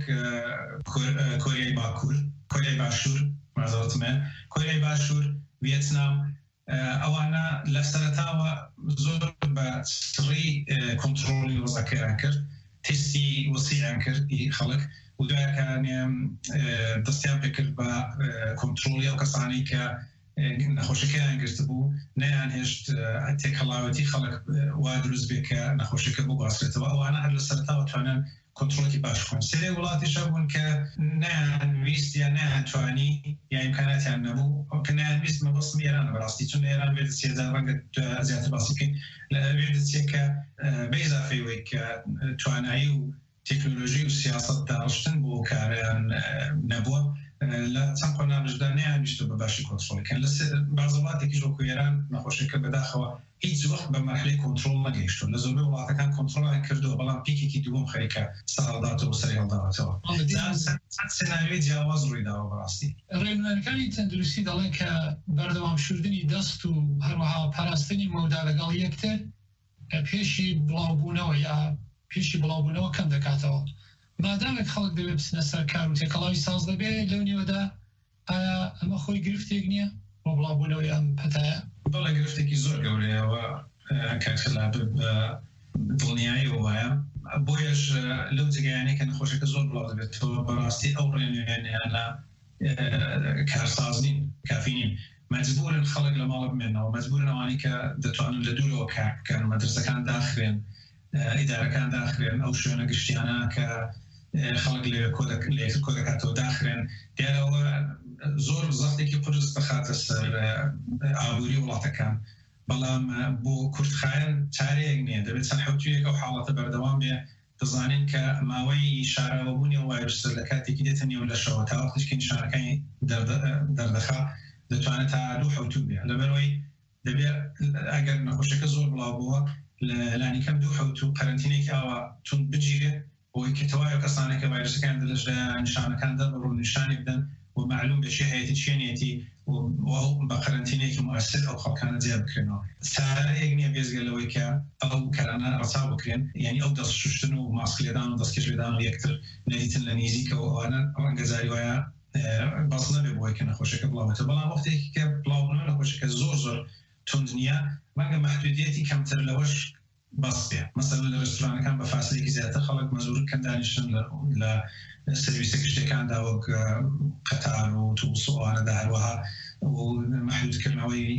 کۆریای باکوور کۆریای باشوور مازەوتمە کۆریای باشوور ڤێتنام ئەوانە لە سەرەتاوە زۆر بە سڕی کۆنتڕۆڵی وەزەکەیان کرد تستی وەسیعیان کرد خەڵک و دوایەکانیان دەستیان پێکرد بە کۆنتڕۆڵی ئەو کەسانی کە نەخۆشەکەیان گرت بوو نەیان هێشت تێکەڵاوەتی خەڵک وا دروست بێت کە نەخۆشەکە بۆ باسرێتەوە ئەوانە هەر لە سەرەتاوە توانن کۆنتڕۆڵی باش بکەن سێرەی وڵاتیش بوون کە نەیانویست یا نەیانتوانی یا ئیمکاناتیان نەبوو کە نەیانویست مەبەستم ئێرانە بەڕاستی چون ئێران وێ دەچێت ڕەنگە زیاتر باسی بکەین وێ دەچێت کە بە ئیزافەی وەی کە توانایی و تەکنۆلۆژی و سیاست داڕشتن بۆ کاریان نەبووە لە چەند قۆناغشدا نەیانویستە بە باشی کۆنتڕۆڵەکەن لە بەعزە وڵاتێکی وەکو ئێران نەخۆشیەکە بەداخەوە هیچ وەخت بە مەرحلەی کۆنتڕۆڵ نەگەیشتوون لە زۆربەی وڵاتەکان کۆنتڕۆڵیان کردووە بەڵام پیکێکی دووەم خەریکە سەرهەڵداتەوە سەری هەڵداوەتەوە سێناریۆی جیاواز ڕوویداوە بەڕاستی ڕێنمایەکانی تەندروستی دەڵێن کە بەردەوامشوردنی دەست و هەروەها پاراستنی مەودا لەگەڵ یەکتر پێشی بڵاوبوونەوە یا پێشی بڵاوبوونەوە کەم دەکاتەوە مادامێک خەڵک دەبێت بچنە سەر کار و تێکەڵاوی ساز دەبێت لەو نێوەدا ئایا ئەمە خۆی گرفتێک نییە بۆ بڵاوبوونەوەی ئەم پەتایە بەڵێ گرفتێکی زۆر گەورەیەوە کارخلاف دڵنیایی وایە بۆیەش لەو جگەیانەی کە نەخۆشەکە زۆر بڵاو دەبێتەوە بەڕاستی ئەو ڕێنوێنیانە کارساز نین کافی نین مەجبورن خەڵک لە ماڵە بمێنەوە مەجبورن ئەوانی کە دەتوانن لە دوورەوە کار بکەن مەدرسەکان داخرێن ئیدارەکان داخرێن ئەو شوێنە گشتیانە کە خەڵک لێ کۆ دەکاتەوە داخرێن دیارەوە زۆر زەختێکی قورس دەخاتە سەر ئابووری وڵاتەکان بەڵام بۆ کورتخایەن چارەیەک نییە دەبێت چەند حەوتویەک ئەو حاڵەتە بەردەوام بێ دەزانین کە ماوەی شاراوەبوونی وایرسەر لە کاتێکی دێتە نێو لەشەوە تا وەختیشکە نیشانەکانی دەردەخا دەتوانێت تا دوو حەوتوو بێ لەبەرەوەی دەبێت ئەگەر نەخۆشەکە زۆر بڵاو بووە لانی کەم دوو حەوتوو قەرەنتینێکی ئاوا تون بگیرێت بۆی کە تەواوی کەسانێکە ڤایرسەکان دەلەشدا نیشانەکان دەبڕۆ نیشانی بدەن ومعلوم بشي هيئة شينيتي وهو بقرنتينيك مؤسس أو خلقان زياد بكرينه سارة يجني بيزق لويكا أو كرنا رصاب بكرين يعني أو دس ششتنو ماسك لدان ودس كش لدان ويكتر نديت لنيزيك وأنا رنجزاري ويا بصنا ببويك نخوشك بلاو تبلا وقتي كبلاو نخوشك زور تندنيا ما محدوديتي كم ترلوش بسيطة مثلا الرستوران كان بفاصلة كزيادة خلق مزور كان دانشن لسيرفيس كشتي كان داوق قطار وتوصل وأنا داروها ومحدود كلموي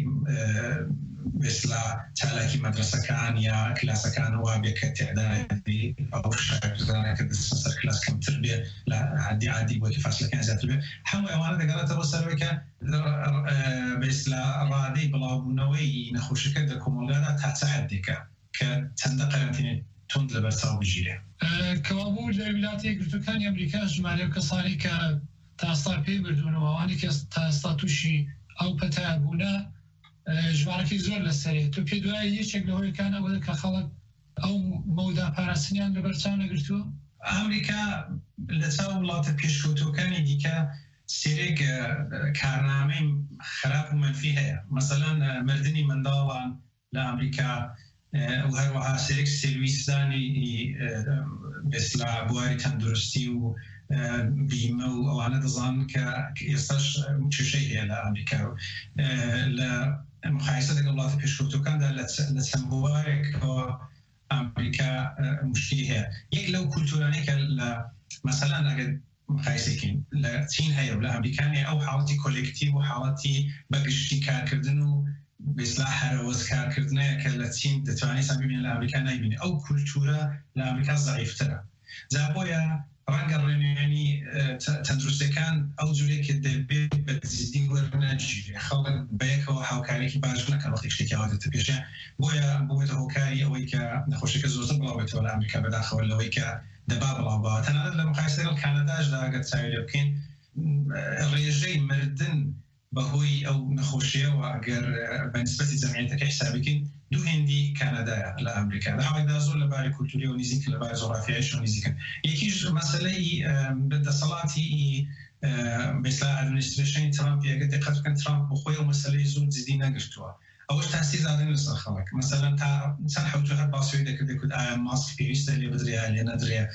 مثلا تلاقي مدرسة كان يا كلاس كان وابيك تعدادي أو شغلة كده صار كلاس كم تربية لا عادي وكيفاش كان زاد تربية حمو أنا ده قرأت توصل بك مثلا رادي بلا بنوي نخوش كده كمولات تحديك كتندقرنتين تند لبرساو بجيله كوابو لولايات گرتوکانی ئەمریکا ژمارە کەسانی کە تاستا پێ بردوونەوە ئەوانی کە تاستا تووشی ئەو پەتایە بوونە ژمارەکەی زۆر لەسەرێت تو پێ دوای یەکێک لەهۆیەکانەوە کە خەڵک ئەو مەودا پاراستنیان لەبەرچاو نەگرتووە ئەمریکا لە چاو وڵاتە پێشکەوتوەکانی دیکە سێرێک کارنامەی خراپ و منفی هەیە مثلا مردنی منداڵان لە ئەمریکا وهروها سيرك سيرويساني بسلا بواري تندرستي و بيمو او انا دزان كيستاش شيء على امريكا لا مخايسه دغ الله بيشوتو كان لسمبوارك امريكا مشكله يك لو كولتوراني مثلا اگر مخايسكين لا تين هي ولا امريكاني او حالتي كولكتيف وحالتي بقشتي كاردنو بإصلاح وذكر كردنا كالتين دتواني سامبين لأمريكا نايبين أو كولتورا لأمريكا ضعيف ترى زابويا رنگ الرنياني تندرسته كان أو جوريك الدبي بتزيدين ورناجي خلق بيك وحاوكاري كي باجنا كان وقت يشتكي عادة تبيشه بويا هوكاري أو يكا نخوشك زوجة بلاويت ولا أمريكا بداخل ولا ويكا دباب بلاوات أنا لما قايسة الكندا جدا قد سايل يمكن الرجال مردن بهوي أو نخوشية وأجر بالنسبة لجمعيتك حسابك دو هندي كندا لأمريكا ده هذا زول لباري كولتوري ونيزيك لباري زرافيش ونيزيك يكيج مسألة بدأ صلاتي مثلا أدمنستريشن ترامب يقدر يقدر كان ترامب بخوي ومسألة زود زدينا قشتوا أول تحسيز هذا نص خلق مثلا تا سنحو جهة باسوي ده كده ماسك بيست اللي بدريها اللي ندريها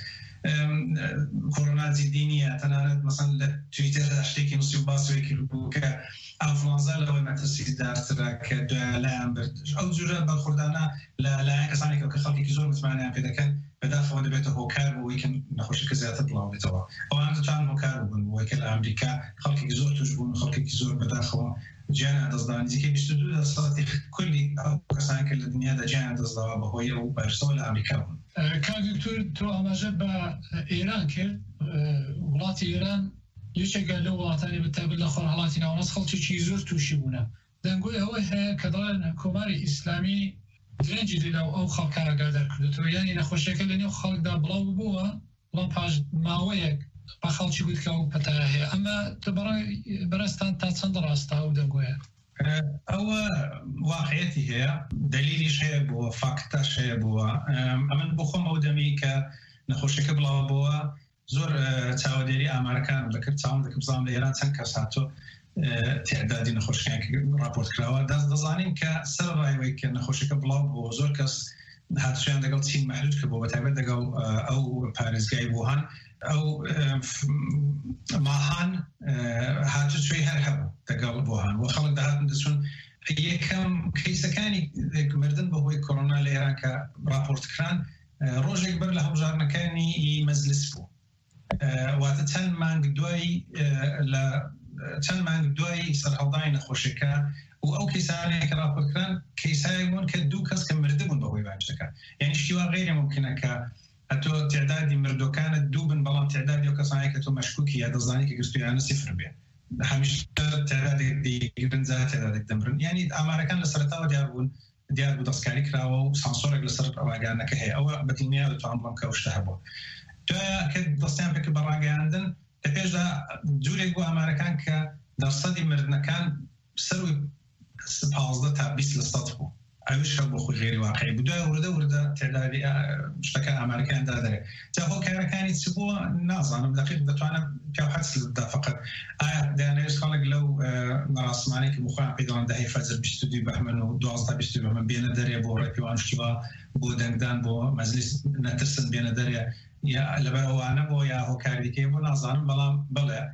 كورونا زيدينية تنانت مثلا تويتر اشتكي نصيب باسوي كلوكا انفلونزا لو ما تسيد دارتراك دالام او جوجا بالخردانا لا كساني كخلقي كزور متمعنى كذا كان بدافع ود بيته هوكار ويكن نخش كزيات تطلع بتوا وانت كان هوكار وكل امريكا خلقي كزور تجبون خلقي كزور بداخل جانا دزدان زي كي بيستدو صارت كل كسان كل الدنيا ده جانا دزدان بهوي او برسول امريكا كان دكتور تو اماجه با ايران كرد وڵاتی ئێران یەکێکە لەو وڵاتانی بەتایبەت لە خۆرهەڵاتی ناوەڕاست خەڵکێکی زۆر تووشی بوونە دەنگۆی ئەوەی هەیە کە دەڵێن کۆماری ئیسلامی درەنجی لەو ئەو خەڵکە ئاگادار کردوێتەوە یانی نەخۆشیەکە لە نێو خەڵکدا بڵاو بووە بەڵام پاش ماوەیەک بە خەڵکی گوت کە ئەو پەتایە هەیە ئەمە بەڕێستان تا چەند ڕاستە ئەو دەنگۆیە أو واقعيتي هي دليلي شيء بوا فاكتاش شيء بوا أمن بخوم أو دمي كنخوشك بلا بوا زور تعوديري أمريكان ذكرت تعاون ذكر بزام إيران تنكساتو تعدادي نخوش كان رابورت كلاوا دزانين كسر رايوي كنخوشك بلا بوا زور كس هاد شيء عندك قلت سين محدود كبوا بتعبد دقو أو باريس جايبوهن أو ماهان هاتو شوي هرهبو تقلبوهن وخلق دهات ندسون يكم كيسا كاني مردن بهوي كورونا لإيران كرابورت كران روجي قبل له جارنا كاني مجلس بو واتتن مانق دوي تن مانق دوي سرحضاين خوشكا او كيساني كرابورت كران كيسايمون كدوكس كمردبون بهوي بانشتكا يعني اشتوا غير ممكنة هتو تعدادي مردو كانت دوبن بلان تعدادي وكساني كتو مشكوكي هذا الظاني كيقصتو يعني صفر بيه حمش تعدادي دي جرنزات تعدادي دمرن يعني أمريكان لسرطاو ديار بدسكاري كراو وسانسورك لسرط أواجانا كهي أو بتلمية وتعملهم كوشتهبو تا كد دستيان بك براغي عندن تبيج دا جوري جو أمريكان كدرصدي مردنا كان سروي سبازده تابيس لسطفو عيش هو بخو غير واقعي بدا ورده تعدادي مشتكى امريكان دادره تا هو كان يتسبوا ناظر انا دقيق دتوانا كاو حدث للدا فقط مراسمانی که بخوام پیدان دهی فجر 22 بهمن و 12 بهمن بین دره با رپیوان شوا با دنگدان با مجلس نترسن بین دره یا لبروانا با یا هوکاری که با نظرم بله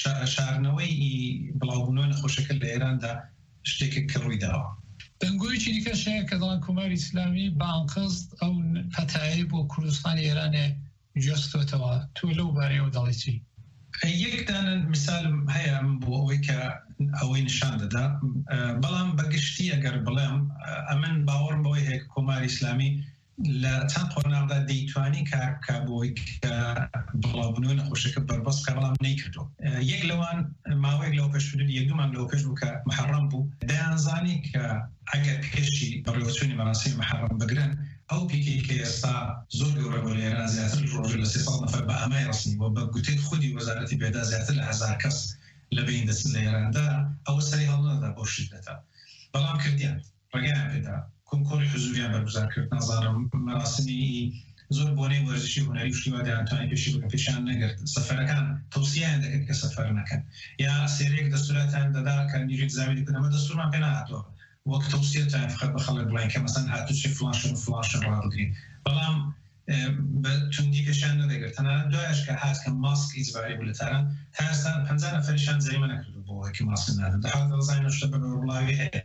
شارنوی بلاغونون خوشکل ایران دا شتێکێک کە ڕووی داوە. دەنگۆیەکی دیکەشەیە کە دەڵێن کۆماری ئیسلامی بانقست ئەو پەتایی بۆ کوردستانی ئێرانێ جۆستۆتەوە تۆ لەو بارەیەوە دەڵێ چی؟ یەکدانن میسالم هەیە بۆ ئەوەی کە ئەوەی نیشان دەدا بەڵام بەگشتی ئەگەر بڵێم ئەمن باوەڕم بەوەی هەیە کۆماری ئیسلامی لە چەند قۆناغدا دەیتوانی کارکە بۆی کە بڵاوبوونەوەی نەخۆشیەکە بەربەست کە بەڵام نەیکردو. یەک لەوان ماوەیەک لەوە پێشبردن یەک دوومان لەوە پێش بوو کە محەڕەم بوو دەیانزانی کە ئەگەر پێشی بەڕێوەچوونی مەراسیمی محەڕەم بگرن ئەو پیکی کە ئێستا زۆر گەورە بۆ لە ئێران زیاتر ڕۆژێ لە 300 نەفەر بە ئامای ڕستنیوە بە گوتەی خودی وەزارەتی پێدا زیاتر لە 1000 کەس لە بین دەچن لە ئێراندا ئەوە سەری هەڵنەدا بۆ شیدەتە بەڵام کردیان ڕێگەیان پێدا کنکۆری حزوریان بەرگوزار کرد نازانم مەراسمی زۆر بۆنەی وەرزشی هونەری شتیوا دەیانتوانی پێشی بکەن پێشیان نەگرت سەفەرەکان تەوسیەیان دەکرد کە سەفەر نەکەن یا سێرەیەک دەستوراتیان دەدا کە نیروی زاوی دەکەن ئەمە دەستورمان پێ نهاتووە وەک تەوسیەتان فقط بە خەڵک بڵێن کە مەسەن هاتوچی فڵان شن ڕادگرین بەڵام بە توندی پێشیان نەدەگرت تەنانەت دوایش کە هات کە ماسک ئیجباری بوو لە تاران تا ئێستا 50 نەفەریشان جەریمە نەکردو بۆ ئەوەی کە ماسک نادەن دەحات دەزانین شتە بە وڵاوی هەیە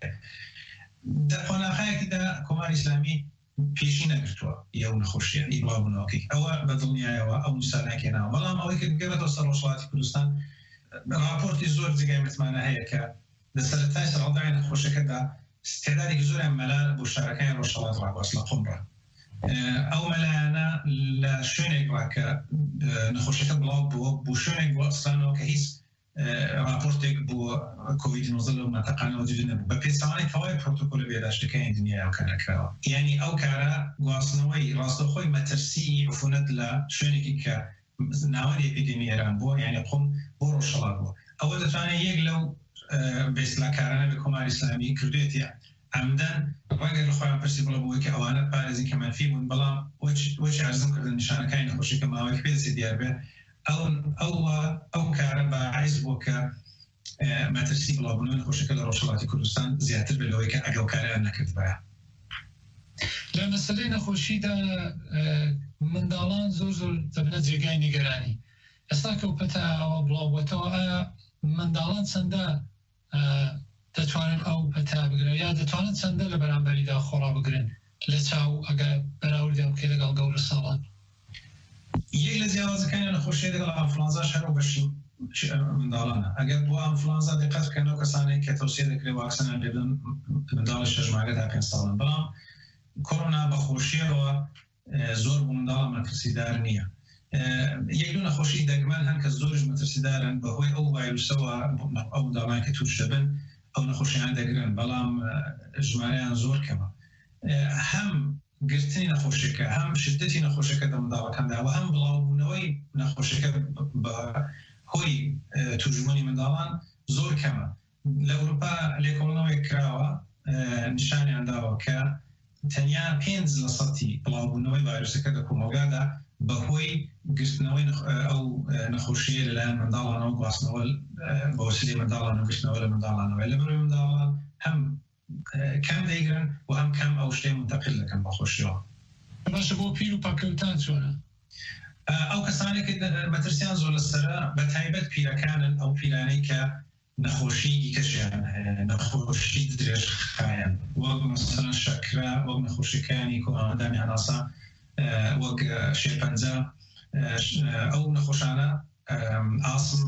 قۆناغەیەکیدا کۆماری ئیسلامی پێشی نەگرتووە یەو نەخۆشیە ئی بڵاوبوونەوەکەی ئەوە بە دڵنیایەوە ئەو نیسانەکێناوە بەڵام ئەوەی کە گەڕێتەوە سەر ڕۆژهەڵاتی کوردستان راپۆرتی زۆر جگای متمانە هەیە کە لە سەرەتای سەرهەڵدانی نەخۆشیەکەدا استێدادێکی زۆریان مەلا بۆ شارەکانی ڕۆژهەڵات ڕاگواست لە قومڕە ئەو مەلایانە لە شوێنێک ڕاکە نەخۆشیەکە بڵاو بووە بۆ شوێنێک بۆ ئەستانەوە کە هیچ راپۆرتێک بۆ کۆڤید-19 لەو مەنتەقانەوە جوود نەبوو بە پێچەوانەی تەواوی پرۆتۆکۆلە بێداشتەکانی دنیای کە نەکراوە یعنی ئەو کارە گواستنەوەی ڕاستەوخۆی مەترسی عفونەت لە شوێنێکی کە ناوەری ئەپیدمی ئێران بووە یعنی قوم بۆ ڕۆژهەڵات بووە ئەوە دەتوانێت یەک لەو بێسلاکارانە بە کۆماری ئیسلامی کردوێتە ئەمدەن ڕەنگە لە خۆیان پرسی بڵە بۆی کە ئەوانە پارێزی کە مەنفی بوون بەڵام وەچی عەرزم کردن نیشانەکانی نەخۆشیەکە ماوەیەک پێدەچێت دیار بێ ئەو کارە بەعیز بووە کە مەترسی بڵاوبوونەوەی نەخۆشیەکە لە ڕۆژهەڵاتی کوردستان زیاتر بێت لەوەی کە ئەگەڵ کاریان نەکردبایە. لە مەسەلەی نەخۆشیدا منداڵان زۆر دەبنە جێگای نیگەرانی ئێستا کە پەتاوە بڵاوبووەتەوە ئایا منداڵان چەندە دەتوانن ئەو پەتا بگرن یا دەتوانن چەندە لە بەرامبەریدا خۆڕا بگرن لە چاو ئەگەر بەراوردی بکەی لەگەڵ گەورە ساڵان یەک لە جیاوازەکانی نەخۆشیە لەگەڵ ئەنفلانزا هەرو بەشی منداڵانە ئەگەر بۆ ئەنفلانزا دقت بکەنەوە کەسانێک کە تەوسیە دەکرێت واکسنیان لێ بدەن منداڵی 6 مانگە تا 5 ساڵن بەڵام کۆڕۆنا بەخۆشیەوە زۆر بۆ منداڵە مەترسیدار نییە یەک دوو نەخۆشی دەگمەن هەن کە زۆریش مەترسیدارن بەهۆی ئەو ڤایرۆسەوە ئەو منداڵان کە توش دەبن ئەو نەخۆشییان دەگرن بەڵام ژمارەیان زۆر کەمە هەم گرتنی نەخۆشیەکە هەم شدەتی نەخۆشیەکە لە منداڵەکاندا هەم بڵاوبوونەوەی نەخۆشیەکە بە هۆی توشبوونی منداڵان زۆر کەمە لە ئەوروپا لێکۆڵنەوەی کراوە نیشانیان داوە کە تەنیا 5% بڵاوبوونەوەی ڤایرۆسەکە لە کۆمەلگادا بەهۆی گرتنەوەی ئەو نەخۆشیە لەلایەن منداڵانەوە گواستنەوە بە وسیلەی منداڵانەوە گرتنەوە لە منداڵانەوە لەبەرەوەی منداڵان هەم کەم دەیگرن و هەم کەم ئەو شتەی منتەقل دەکەن بەخۆشیەوە. باشە بۆ پیر و پاکەوتان چۆنە؟ ئەو کەسانێک مەترسیان زۆر لەسەرە بە تایبەت پیرەکانن ئەو پیرانەی کە نەخۆشی دیکەشیان نەخۆشی درێژخایەن وەک مەسەڵەن شەکرە وەک نەخۆشیەکانی کۆمەڵدانی هەناسا وەک شێرپەنجە ئەو نەخۆشانە ئاسم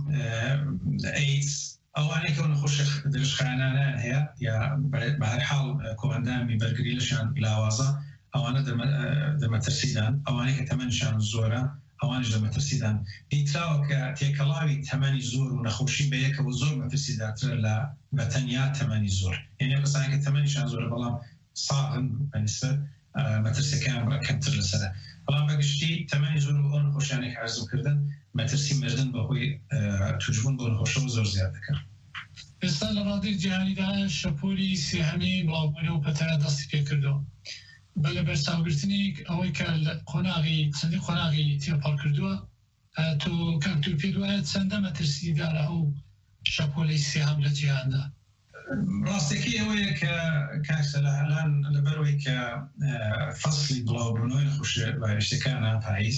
ئەیدز ئەوانەی کە نەخۆشی درێژخایەنانیان هەیە یا بە هەر حاڵ کۆمەندانی بەرگری لەشیان لاوازە ئەوانە دەمەترسیدان ئەوانەی کە تەمەنیشان زۆرە ئەوانش دەمەترسیدان دیتراوە کە تێکەڵاوی تەمەنی زۆر و نەخۆشی بە یەکەوە زۆر مەترسیداترە لە بەتەنیا تەمەنی زۆر یعنی کەسانی کە تەمەنیشان زۆرە بەڵام ساغن بەنسبەت مەترسیەکان کەمتر لەسەرە بەڵام بەگشتی تەمەنی زۆر و ئەو نەخۆشیانێک عەرزم کردن مەترسی مردن بەهۆی توشبوون بۆ نەخۆشەوە زۆر زیاد دەکەن. ئێستا لە ڕادەی جیهانیدا شەپۆلی سێهەمی بڵاوبوونەوە پەتەرە دەستی پێ کردەوە بە لە بەرچاوگرتنی ئەوەی کە قۆناغی چەندی قۆناغی تێپەڕ کردووە تۆ کەمتور پێ دوایە چەندە مەترسیدارە ئەو شەپۆلەی سێهەم لە جیهاندا. ڕاستێکی ئەوەیە کە کاکسەلاهلان لەبەرەوەی کە فەسلی بڵاوبوونەوەی نەخۆشیە ڤایرۆسەکانە پاییز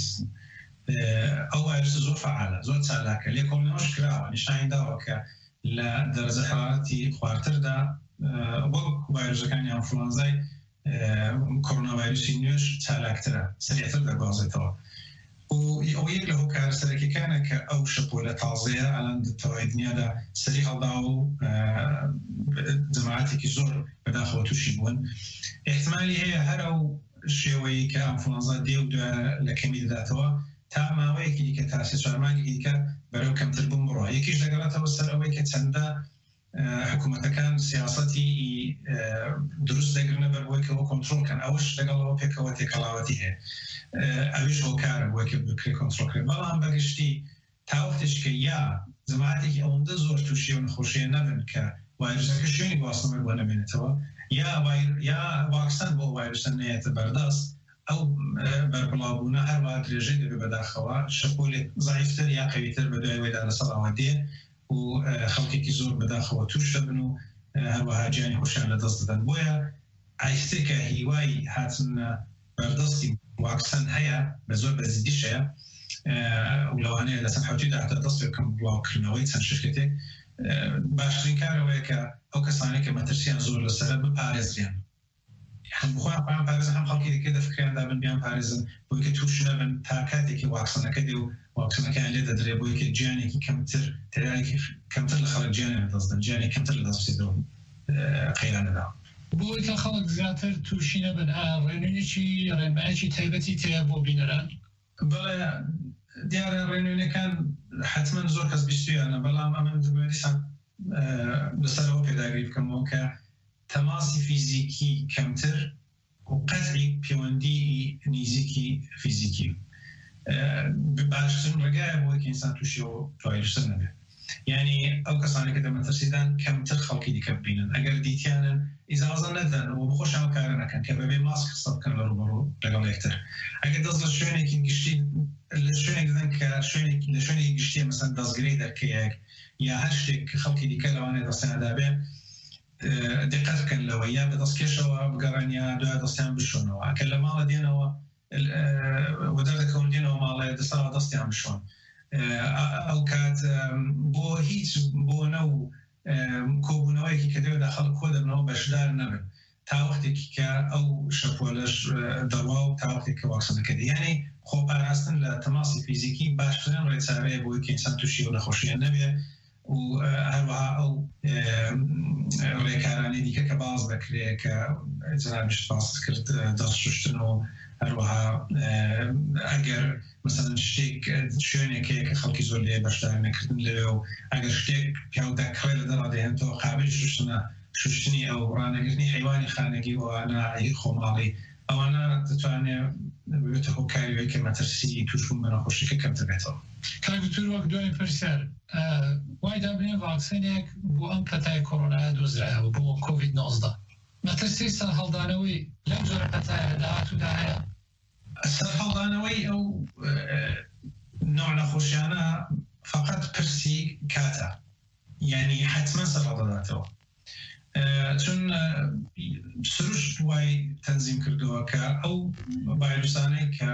ئەو ڤایرۆسە زۆر فعالە زۆر چالاکە لێکۆڵینەوەش کراوە نیشانی داوە کە لە دەرەجە حرارەتی خواردتردا وەک ڤایرۆسەکانی ئەنفلۆنزای کۆڕۆنا ڤایرۆسی نوێش چالاکترە سریعتر دەگوازێتەوە. ئەو یەک لە هۆکارە سەرەکیەکانە کە ئەو شەپۆلە تازەیە ئەلان تەواوی دنیادا سەری هەڵدا و جەماعەتێکی زۆر بەداخەوە تووشی بوون. احتمالی هەیە هەر ئەو شێوەیە کە ئەنفلۆنزا دێ و لە کەمی دەداتەوە تا ماوەیەکی دیکە تا 3-4 مانگی دیکە بەرەو کەمتر بوون بڕۆ. یەکیش دەگەڕێتەوە سەر ئەوەی کە چەندە حکوومەتەکان سیاسەتی دروست دەگرنە بەرەوەیکەوە کۆنتڕۆڵکەن ئەوش لەگەڵەوە پێکەوە تێکەڵاوەتی هەیە. ئەویش هۆکارە بۆ کە بکرێ کۆنتڕۆڵکرێت. بەڵام بەگشتی تا وەختێش کە یا جەماعەتێکی ئەوەندە زۆر تووشی و نەخۆشیە نەبن کە ڤایرۆسەکە شوێنی گواستنەوەی بۆ نەمێنێتەوە یا واکسەن بۆ ڤایرۆسە نەیەتە بەردەست ئەو بەربڵاوبوونە هەروە درێژەی دەبێ بەداخەوە شەپۆلێک زایفتر یا قەویتر بە دوای وێدا لەسەڵەوە دێ و خەڵکێکی زۆر بەداخەوە توش دەبن و هەروەها گیانی خۆشیان لەدەست دەدەن. بۆیە ئایستێکە هیوای هاتن بەردەستی واکسەن هەیە بە زۆر بەزیدیش هەیە و لەوانەیە لە چەند حوتیدا هەتا دەست پێکەم بڵاوکردنەوەی چەند شرکتێک باشترین کارەوەیە کە ئەو کەسانێک کە مەترسیان زۆر لەسەرە بپارێزرێن. هەمخۆیان پایان پارێزن هەم خەڵکی دیکە دەفکریان دابن بیان پارێزن بۆی کە توش نەبن تا کاتێکی واکسنەکە دێ و واکسنەکەیان لێ دەدرێ بۆی کە گیانێکی کەمتر تێرایەکی کەمتر لە خەڵک گیانیان لەدەستدەن گیانی کەمتر لەدەست بچێتەوە قەیرانەدا. بۆی کە خەڵک زیاتر تووشی نەبن ڕێنوونێکی ڕێنمایەکی تایبەتی تەیە بۆ بینەران؟ بەڵێ دیارە ڕێنوونەکان حتمما زۆر کەس بیستویانە بەڵام ئەمن دیسان لەسەرەوە پێداگری بکەمەوە کە تەماسی فیزیکی کەمتر و قەتعی پەیوەندی نزیکی فیزیکی باشترین ڕێگایە بۆ کە ئینسان تووشیەوە ڤایرۆسە نەبێت. یعنی ئەو کەسانی کە دەمەترسیدان کەمتر خەڵکی دیکە ببینن ئەگەر دیتیانن ئیزازە نەدەن و بخۆشیان کارە نەکەن کە بەبێ ماسک قسە بکەن لە ڕوبەڕوو لەگەڵ یەکتر. ئەگەر دەست لە شوێنێکی گشتی لە شوێنێک دەدەن کە لە شوێنێکی گشتیە مەسەن دەستگرەی دەرکەیەک یا هەر شتێک کە خەڵکی دیکە لەوانەیە دەستیاندا بێ دقت بکەن لەوە یا بە دەستکێشەوە بگەڕێن یا دوای دەستیان بشۆنەوە کە لە ماڵە دێنەوە و دەردەکەون دێنەوە ماڵێ دەسەوە دەستیان بشۆن. ئەو کات بۆ هیچ بۆنە و کۆبوونەوەیەکی کە دەوێت خەڵک کۆ دەبنەوە بەشدار نەبن تا وەختێکی کە ئەو شەپۆلەش دەڕوا و تا وەختێک کە واکسنەکە دێ. یعنی خۆپاراستن لە تەماسی فیزیکی باشترین ڕێچارەیە بۆی کە ئینسان تووشی و نەخۆشییان نەبێ و هەروەها ئەو ڕێکارانی دیکە کە باز دەکرێت کە جنابیش باس کرد دەست شوشتن و هەروەها ئەگەر مثلا شتێک شوێنێکەیە کە خەڵکی زۆر لێ بەشدار نەکردن لەوێ و ئەگەر شتێک پیاودەکڕێت لە دەڕادێنێتەوە قابل شوشتنی ئەو ڕانەگرنی حیوانی خانگی وانە خۆماڵی ئەوانە دەتوانێت ببێتە هۆکاریەوەی کە مەترسی تووشبوون بە نەخۆشیەکە کەمتر بێتەوە. کاکتور وەک دوای پرسیار وای دابنێ ڤاکسینێک بۆ ئەم پەتای کۆڕۆنایە دۆزرایەوە بۆ کۆڤید-19 مەترسی سەر هەڵدانەوەی لەم جۆرە پەتایە داهاتوودا هەیە؟ سەر هەڵدانەوەی ئەو نوع نەخۆشیانە فقط پرسی کاتە یعنی حتمما سەر هەڵدەداتەوە چون سروش وای تەنزیم کردووە کە ئەو ڤایرۆسانەی کە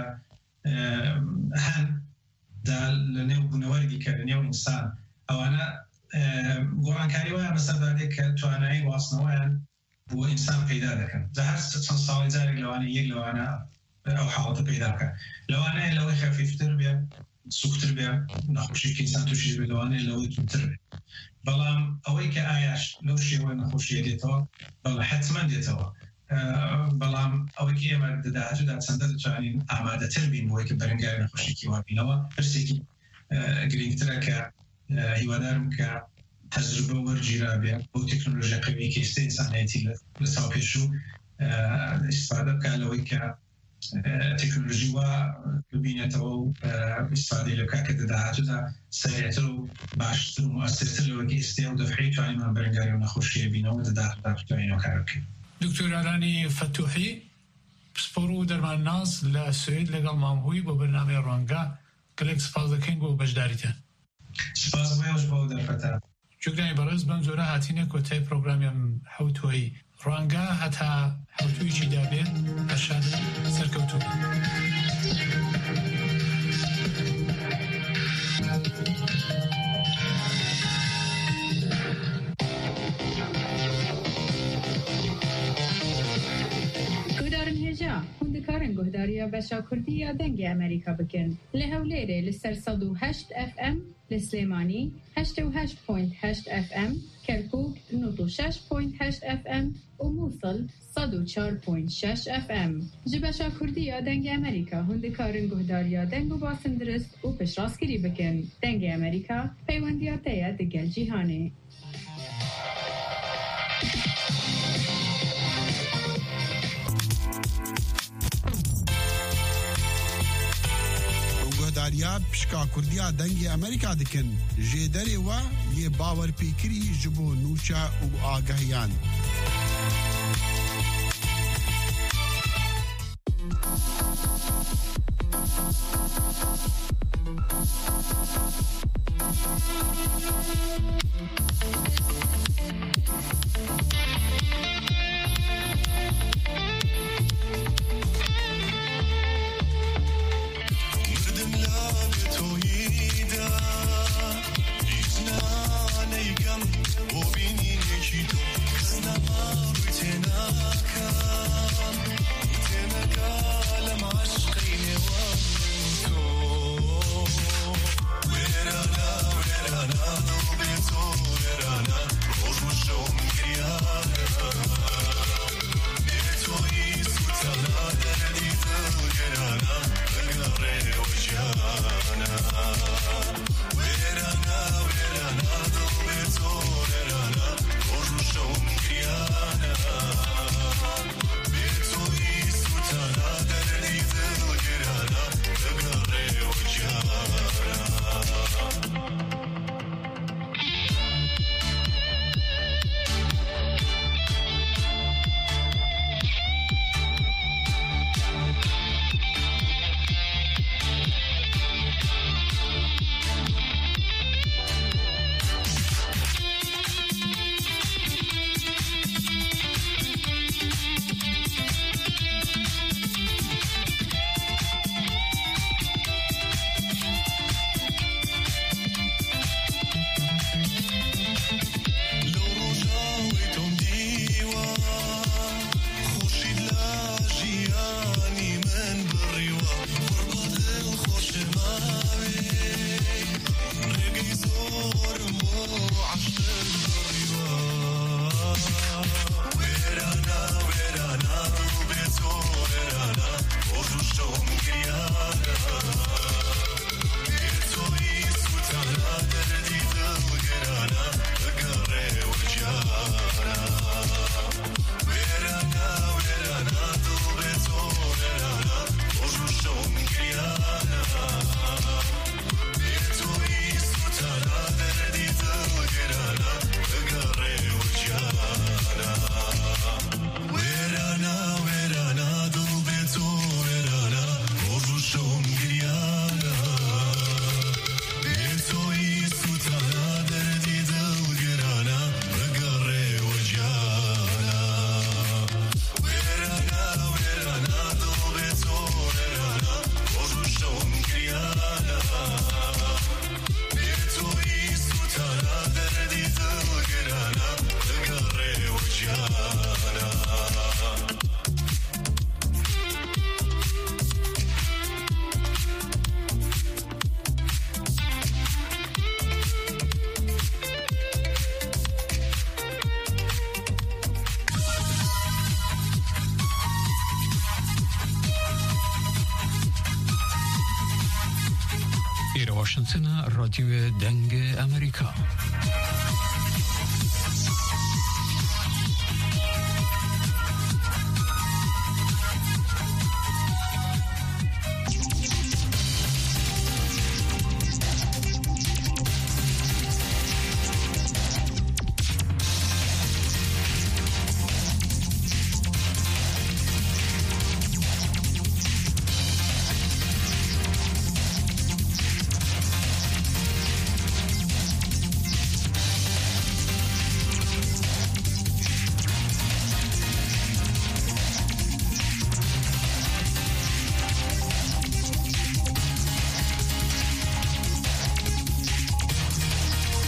هەن لە نێو بوونەوەری دیکە لە نێو ئینسان ئەوانە گۆڕانکاری وایە بەسەردادێک کە توانایی واستنەوەیان بۆ ئینسان پەیدا دەکەن هەر چەند ساڵی جارێک لەوانە یەک لەوانە ئەو حاڵەتە پەیدا بکە لەوانەیە لەوەی خەفیفتر بێ سوختر بێ نەخۆشیەکی ئینسان تووشی بێ لەوانەیە لەوەی تووتر بێ بەڵام ئەوەی کە ئایاش لەو شێوەیە نەخۆشیە دێتەوە بەڵام حتمما دێتەوە بەڵام ئەوەی ئێمە دەداهاتوودا چەندە دەتوانین ئامادەتر بین بۆی کە بەرەنگاری نەخۆشیێکی وابینەوە پرسێکی گرنگترە کە هیوادارم کە تەجروبە وەرگیرا بێ بۆ تەکنۆلۆژیا قوی کە ئێستا ئینسانیەتی لە ساڵ پێشوو ئیستفادە بکات لەوەی کە تەکنۆلۆژی وا ببینێتەوە و ئیستفادەی لە بکات کە دەداهاتوودا سەریعتر و باشتر و موەسرتر لەوەی ئێستا و دەفعی توانیمان بەرەنگاری نەخۆشیە بینەوە دەداهاتوودا بتوانینەوە کار بکەین. دکتۆر ئارانی فتوحی پسپۆڕ و دەرمانناس لە سوێد لەگەڵ مامهووی بۆ بەرنامەی ڕەنگە گەلێک سپاس دەکەین بۆ بەشداریتان. سپاس بۆیەوەش بۆ دەرفەتە. جوگرانی برز بن زوره هاتینه کتای پروگرامیم حوتوی رانگا حتا حوتوی چی دابید اشاد سرکوتو هندکارن گهداریا بشا کردی یا دنگ امریکا بکن لهولیره لسر 108 FM لسلیمانی 88.8 FM کرکوک 96.8 FM و موصل 104.6 FM جبشا کردی یا دنگ امریکا هندکارن گهداریا دنگ و باسن درست و پشراسکری بکن دنگ امریکا پیوندیاتیا دگل جیهانه داریا پشکا کردیا دنگی امریکا دکن جدری و یه باور پیکری جبو نوچا و آگاهیان واشنطن رادیو دنگ امریکا